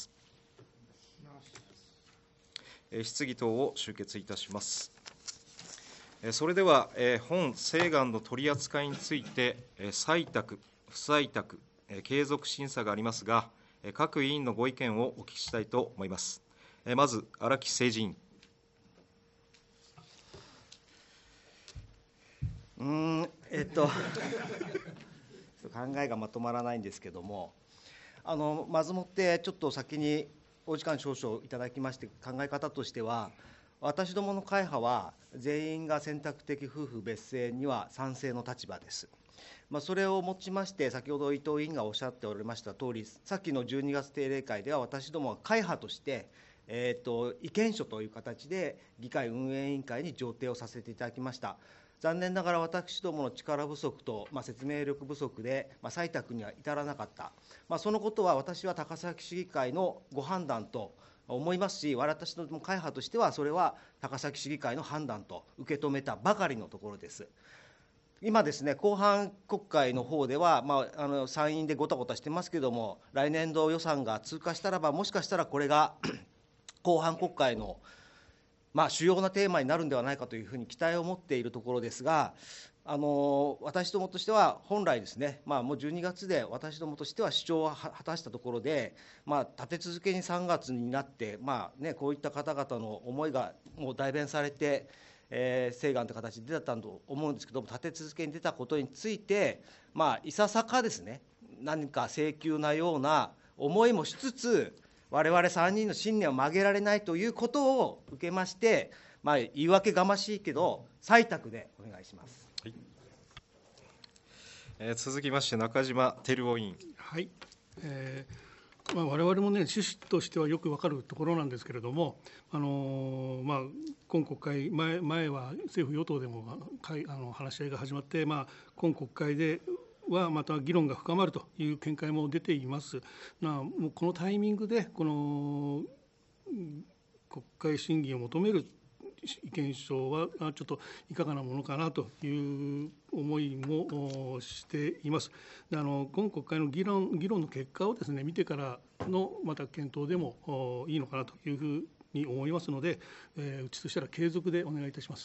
質疑等を終結いたします。それでは本請願の取り扱いについて採択、不採択、継続審査がありますが、 えー各委員のご意見をお聞きしたいと思います。えーまず、荒木政治委員。 うーんえっと考えがまとまらないんですけども、あのまずもってちょっと先にお時間少々いただきまして、考え方としては、私どもの会派は全員が選択的夫婦別姓には賛成の立場です。まあ、それをもちまして、先ほど伊藤委員がおっしゃっておりました通り、さっきのじゅうにがつ定例会では、私どもは会派として、えー、と意見書という形で議会運営委員会に上呈をさせていただきました。残念ながら私どもの力不足と、まあ、説明力不足で、まあ、採択には至らなかった、まあ、そのことは私は高崎市議会のご判断と思いますし、私ども会派としては、それは高崎市議会の判断と受け止めたばかりのところです。今ですね、後半国会の方では、まあ、あの参院でごたごたしてますけれども、来年度予算が通過したらば、もしかしたらこれが後半国会のまあ、主要なテーマになるんではないかというふうに期待を持っているところですが、あの私どもとしては、本来ですね、まあ、もうじゅうにがつで私どもとしては主張を果たしたところで、まあ、立て続けにさんがつになって、まあね、こういった方々の思いがもう代弁されて、えー、請願という形で出たと思うんですけども、立て続けに出たことについて、まあ、いささかですね、何か請求なような思いもしつつ、我々さんにんの信念を曲げられないということを受けまして、まあ、言い訳がましいけど、採択でお願いします。 はい、えー、続きまして、中島照夫委員。 はい、えーまあ、我々もね、趣旨としてはよく分かるところなんですけれども、あのーまあ、今国会前、前は政府・与党でも会あの話し合いが始まって、まあ、今国会ではまた議論が深まるという見解も出ています。なあもうこのタイミングでこの国会審議を求める意見書はちょっといかがなものかなという思いもしています。あの今国会の議論議論の結果をですね見てからのまた検討でもいいのかなというふうに思いますので、えー、うちとしたら継続でお願いいたします。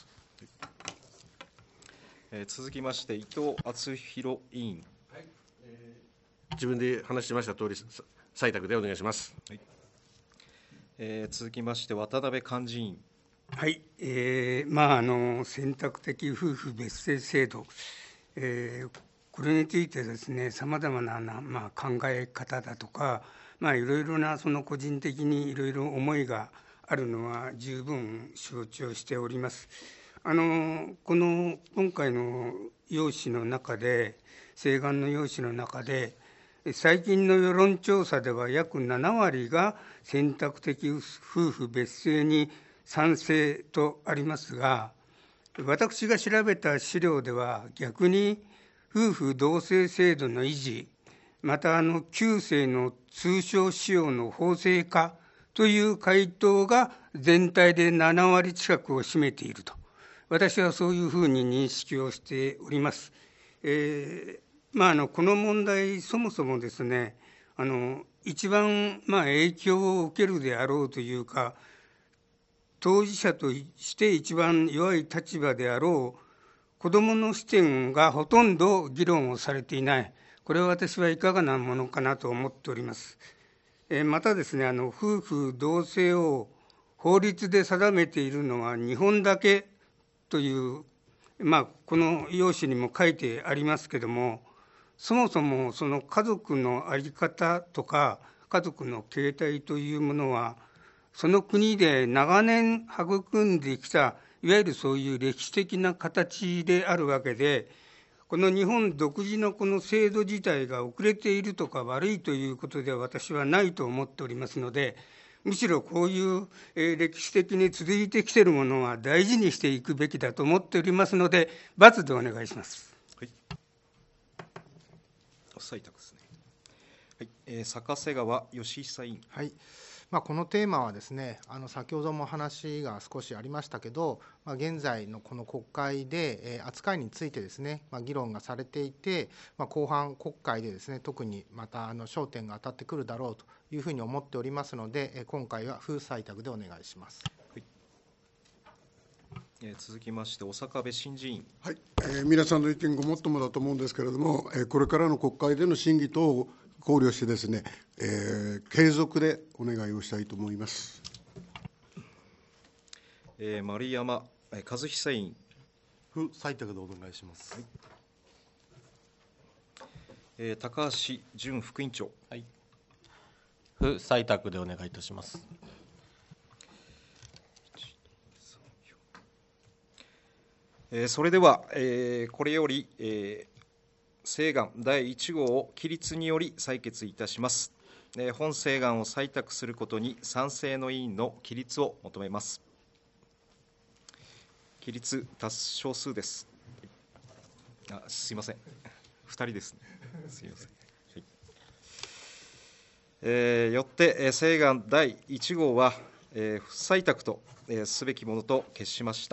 えー、続きまして、伊藤敦弘委員。はい、 えー、自分で話しました通り、採択でお願いします。 はい、えー、続きまして、渡辺幹事委員。 はい、えーまあ、あの選択的夫婦別姓制度、えー、これについてですね、さまざまな、まあ、考え方だとか、まあ、いろいろなその個人的にいろいろ思いがあるのは十分承知をしております。あのこの今回の要旨の中で、請願の要旨の中で、最近の世論調査では約ななわりが選択的夫婦別姓に賛成とありますが、私が調べた資料では、逆に夫婦同姓制度の維持、またあの旧姓の通称使用の法制化という回答が全体でななわり近くを占めていると。私はそういうふうに認識をしております。えーまあ、あのこの問題、そもそもですね、あの一番、まあ、影響を受けるであろうというか、当事者として一番弱い立場であろう子どもの視点がほとんど議論をされていない、これは私はいかがなものかなと思っております。えー、またですね、あの夫婦同姓を法律で定めているのは日本だけという、まあ、この要旨にも書いてありますけれども、そもそもその家族の在り方とか家族の形態というものは、その国で長年育んできたいわゆるそういう歴史的な形であるわけで、この日本独自のこの制度自体が遅れているとか悪いということでは私はないと思っておりますので、むしろこういう歴史的に続いてきているものは大事にしていくべきだと思っておりますので、×でお願いします。 はい、採択ですね。はい、えー、坂瀬川義久委員。 はい、まあ、このテーマはですね、あの先ほども話が少しありましたけど、まあ、現在のこの国会で、えー、扱いについてですね、まあ、議論がされていて、まあ、後半国会でですね、特にまたあの焦点が当たってくるだろうというふうに思っておりますので、えー、今回は風採択でお願いします。 はい、えー、続きまして小坂部新人委員。 はい、えー、皆さんの意見ごもっともだと思うんですけれども、えー、これからの国会での審議等考慮してですね、えー、継続でお願いをしたいと思います。 えー、丸山和久委員。 不採択でお願いします。はい、 えー、高橋淳副委員長。 はい、不採択でお願いいたします。 えー、それでは、えー、これより、えー、請願だいいち号を起立により採決いたします。えー、本請願を採択することに賛成の委員の起立を求めます。起立多少数です。あ、すいません、ふたりですね。すいません。はい、えー、よって、えー、請願だいいち号は、えー、不採択と、えー、すべきものと決しました。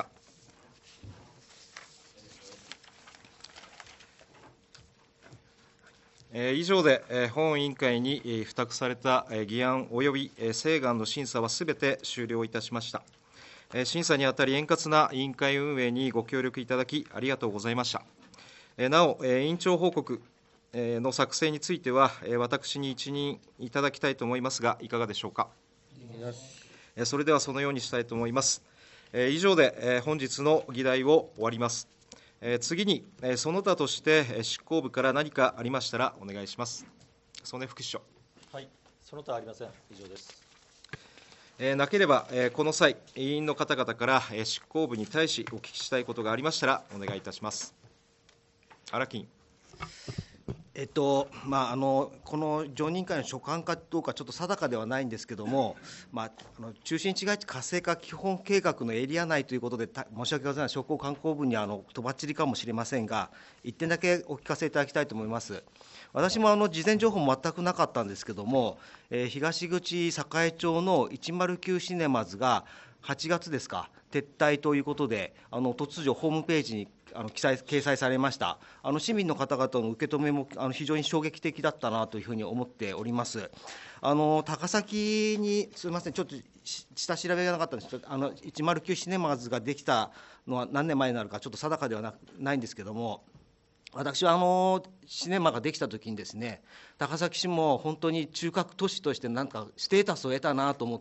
以上で本委員会に付託された議案及び請願の審査はすべて終了いたしました。審査にあたり円滑な委員会運営にご協力いただきありがとうございました。なお、委員長報告の作成については、私に一任いただきたいと思いますが、いかがでしょうか。それではそのようにしたいと思います。以上で本日の議題を終わります。次に、その他として執行部から何かありましたらお願いします。曽根副秘書。 はい、その他ありません。以上です。 なければ、この際、委員の方々から執行部に対しお聞きしたいことがありましたらお願いいたします。荒木委員。 えっとまあ、あのこの常任委員会の所管かどうかちょっと定かではないんですけれども、まあ、あの中心市街地活性化基本計画のエリア内ということで、申し訳ございません、商工観光部にあのとばっちりかもしれませんが、一点だけお聞かせいただきたいと思います。私もあの事前情報全くなかったんですけれども、えー、東口栄町のいちまるきゅうシネマズがはちがつですか、撤退ということで、あの突如、ホームページにあの記載掲載されました。あの市民の方々の受け止めもあの非常に衝撃的だったなというふうに思っております。あの高崎に、すみません、ちょっと下調べがなかったんですけど、あのいちまるきゅうシネマズができたのは何年前になるか、ちょっと定かでは な, ないんですけれども、私はあのシネマができたときにですね、高崎市も本当に中核都市としてなんかステータスを得たなと思って、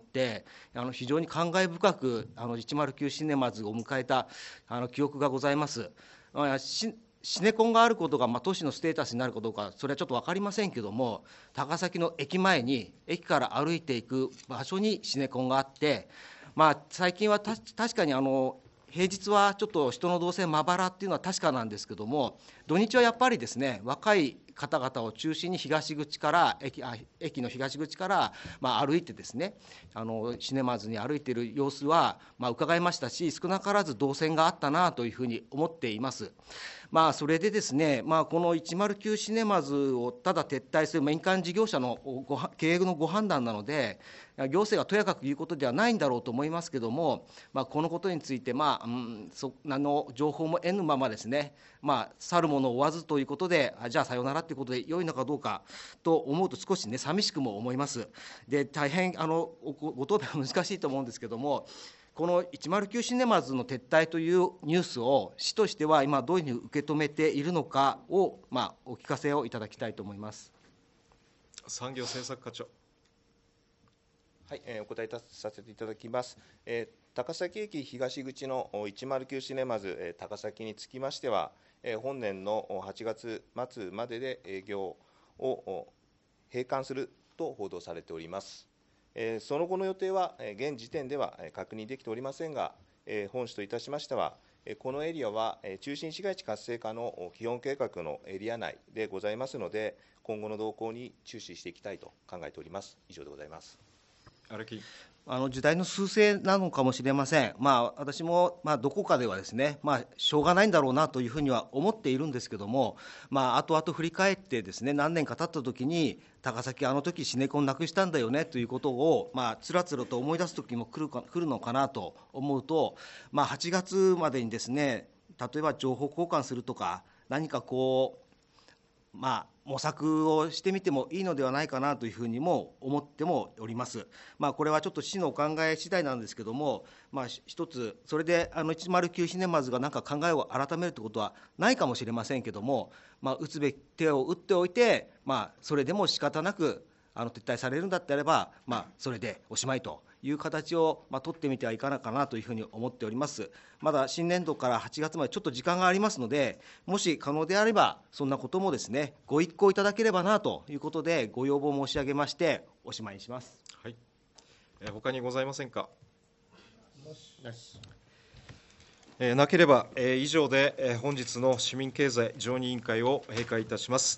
あの非常に感慨深くあのいちまるきゅうシネマズを迎えたあの記憶がございます。シ, シネコンがあることが、まあ、都市のステータスになるかどうか、それはちょっと分かりませんけれども、高崎の駅前に、駅から歩いていく場所にシネコンがあって、まあ、最近はた確かにあの平日はちょっと人の動線まばらっていうのは確かなんですけども、土日はやっぱりですね、若い方々を中心に東口から駅、あ駅の東口から、まあ、歩いてですね、あのシネマズに歩いている様子は、まあ、伺いましたし、少なからず動線があったなというふうに思っています。まあ、それでですね、まあ、このいちまるきゅうシネマズをただ撤退する民間事業者のご経営のご判断なので、行政がとやかく言うことではないんだろうと思いますけれども、まあ、このことについて、まあうん、そ何の情報も得ぬままですね、まあ、去るものを追わずということで、じゃあさようならということで良いのかどうかと思うと、少しね、寂しくも思います。で、大変あのごご答弁は難しいと思うんですけれども、このいちまるきゅうシネマズの撤退というニュースを市としては今どういうふうに受け止めているのかを、まあ、お聞かせをいただきたいと思います。 産業政策課長。 はい、えー、お答えさせていただきます。えー、高崎駅東口のいちまるきゅうシネマズ、えー、高崎につきましては、えー、本年のはちがつ末までで営業を閉館すると報道されております。えー、その後の予定は、えー、現時点では確認できておりませんが、えー、本市といたしましては、このエリアは中心市街地活性化の基本計画のエリア内でございますので、今後の動向に注視していきたいと考えております。以上でございます。 あの時代の趨勢なのかもしれません。まあ、私も、まあ、どこかではですね、まあ、しょうがないんだろうなというふうには思っているんですけども、まあ後々振り返ってですね、何年か経ったときに、高崎、あの時シネコンなくしたんだよねということを、まあ、つらつらと思い出すときも来るか、来るのかなと思うと、まあ、はちがつまでにですね、例えば情報交換するとか、何かこう、まあ、 模索をしてみてもいいのではないかなというふうにも思ってもおります。まあ、これはちょっと市のお考え次第なんですけども、まあ、一つ、それであのいちまるきゅうシネマズがなんか考えを改めるということはないかもしれませんけども、まあ、打つべき手を打っておいて、まあ、それでも仕方なくあの撤退されるんだってあれば、まあ、それでおしまいという形を、まあ、取ってみてはいかがかなというふうに思っております。まだ新年度からはちがつまでちょっと時間がありますので、もし可能であれば、そんなこともですね、ご一考いただければなということで、ご要望申し上げまして、おしまいにします。 はい、えー、他にございませんか。 なし。 えー、なければ、えー、以上で、えー、本日の市民経済常任委員会を閉会いたします。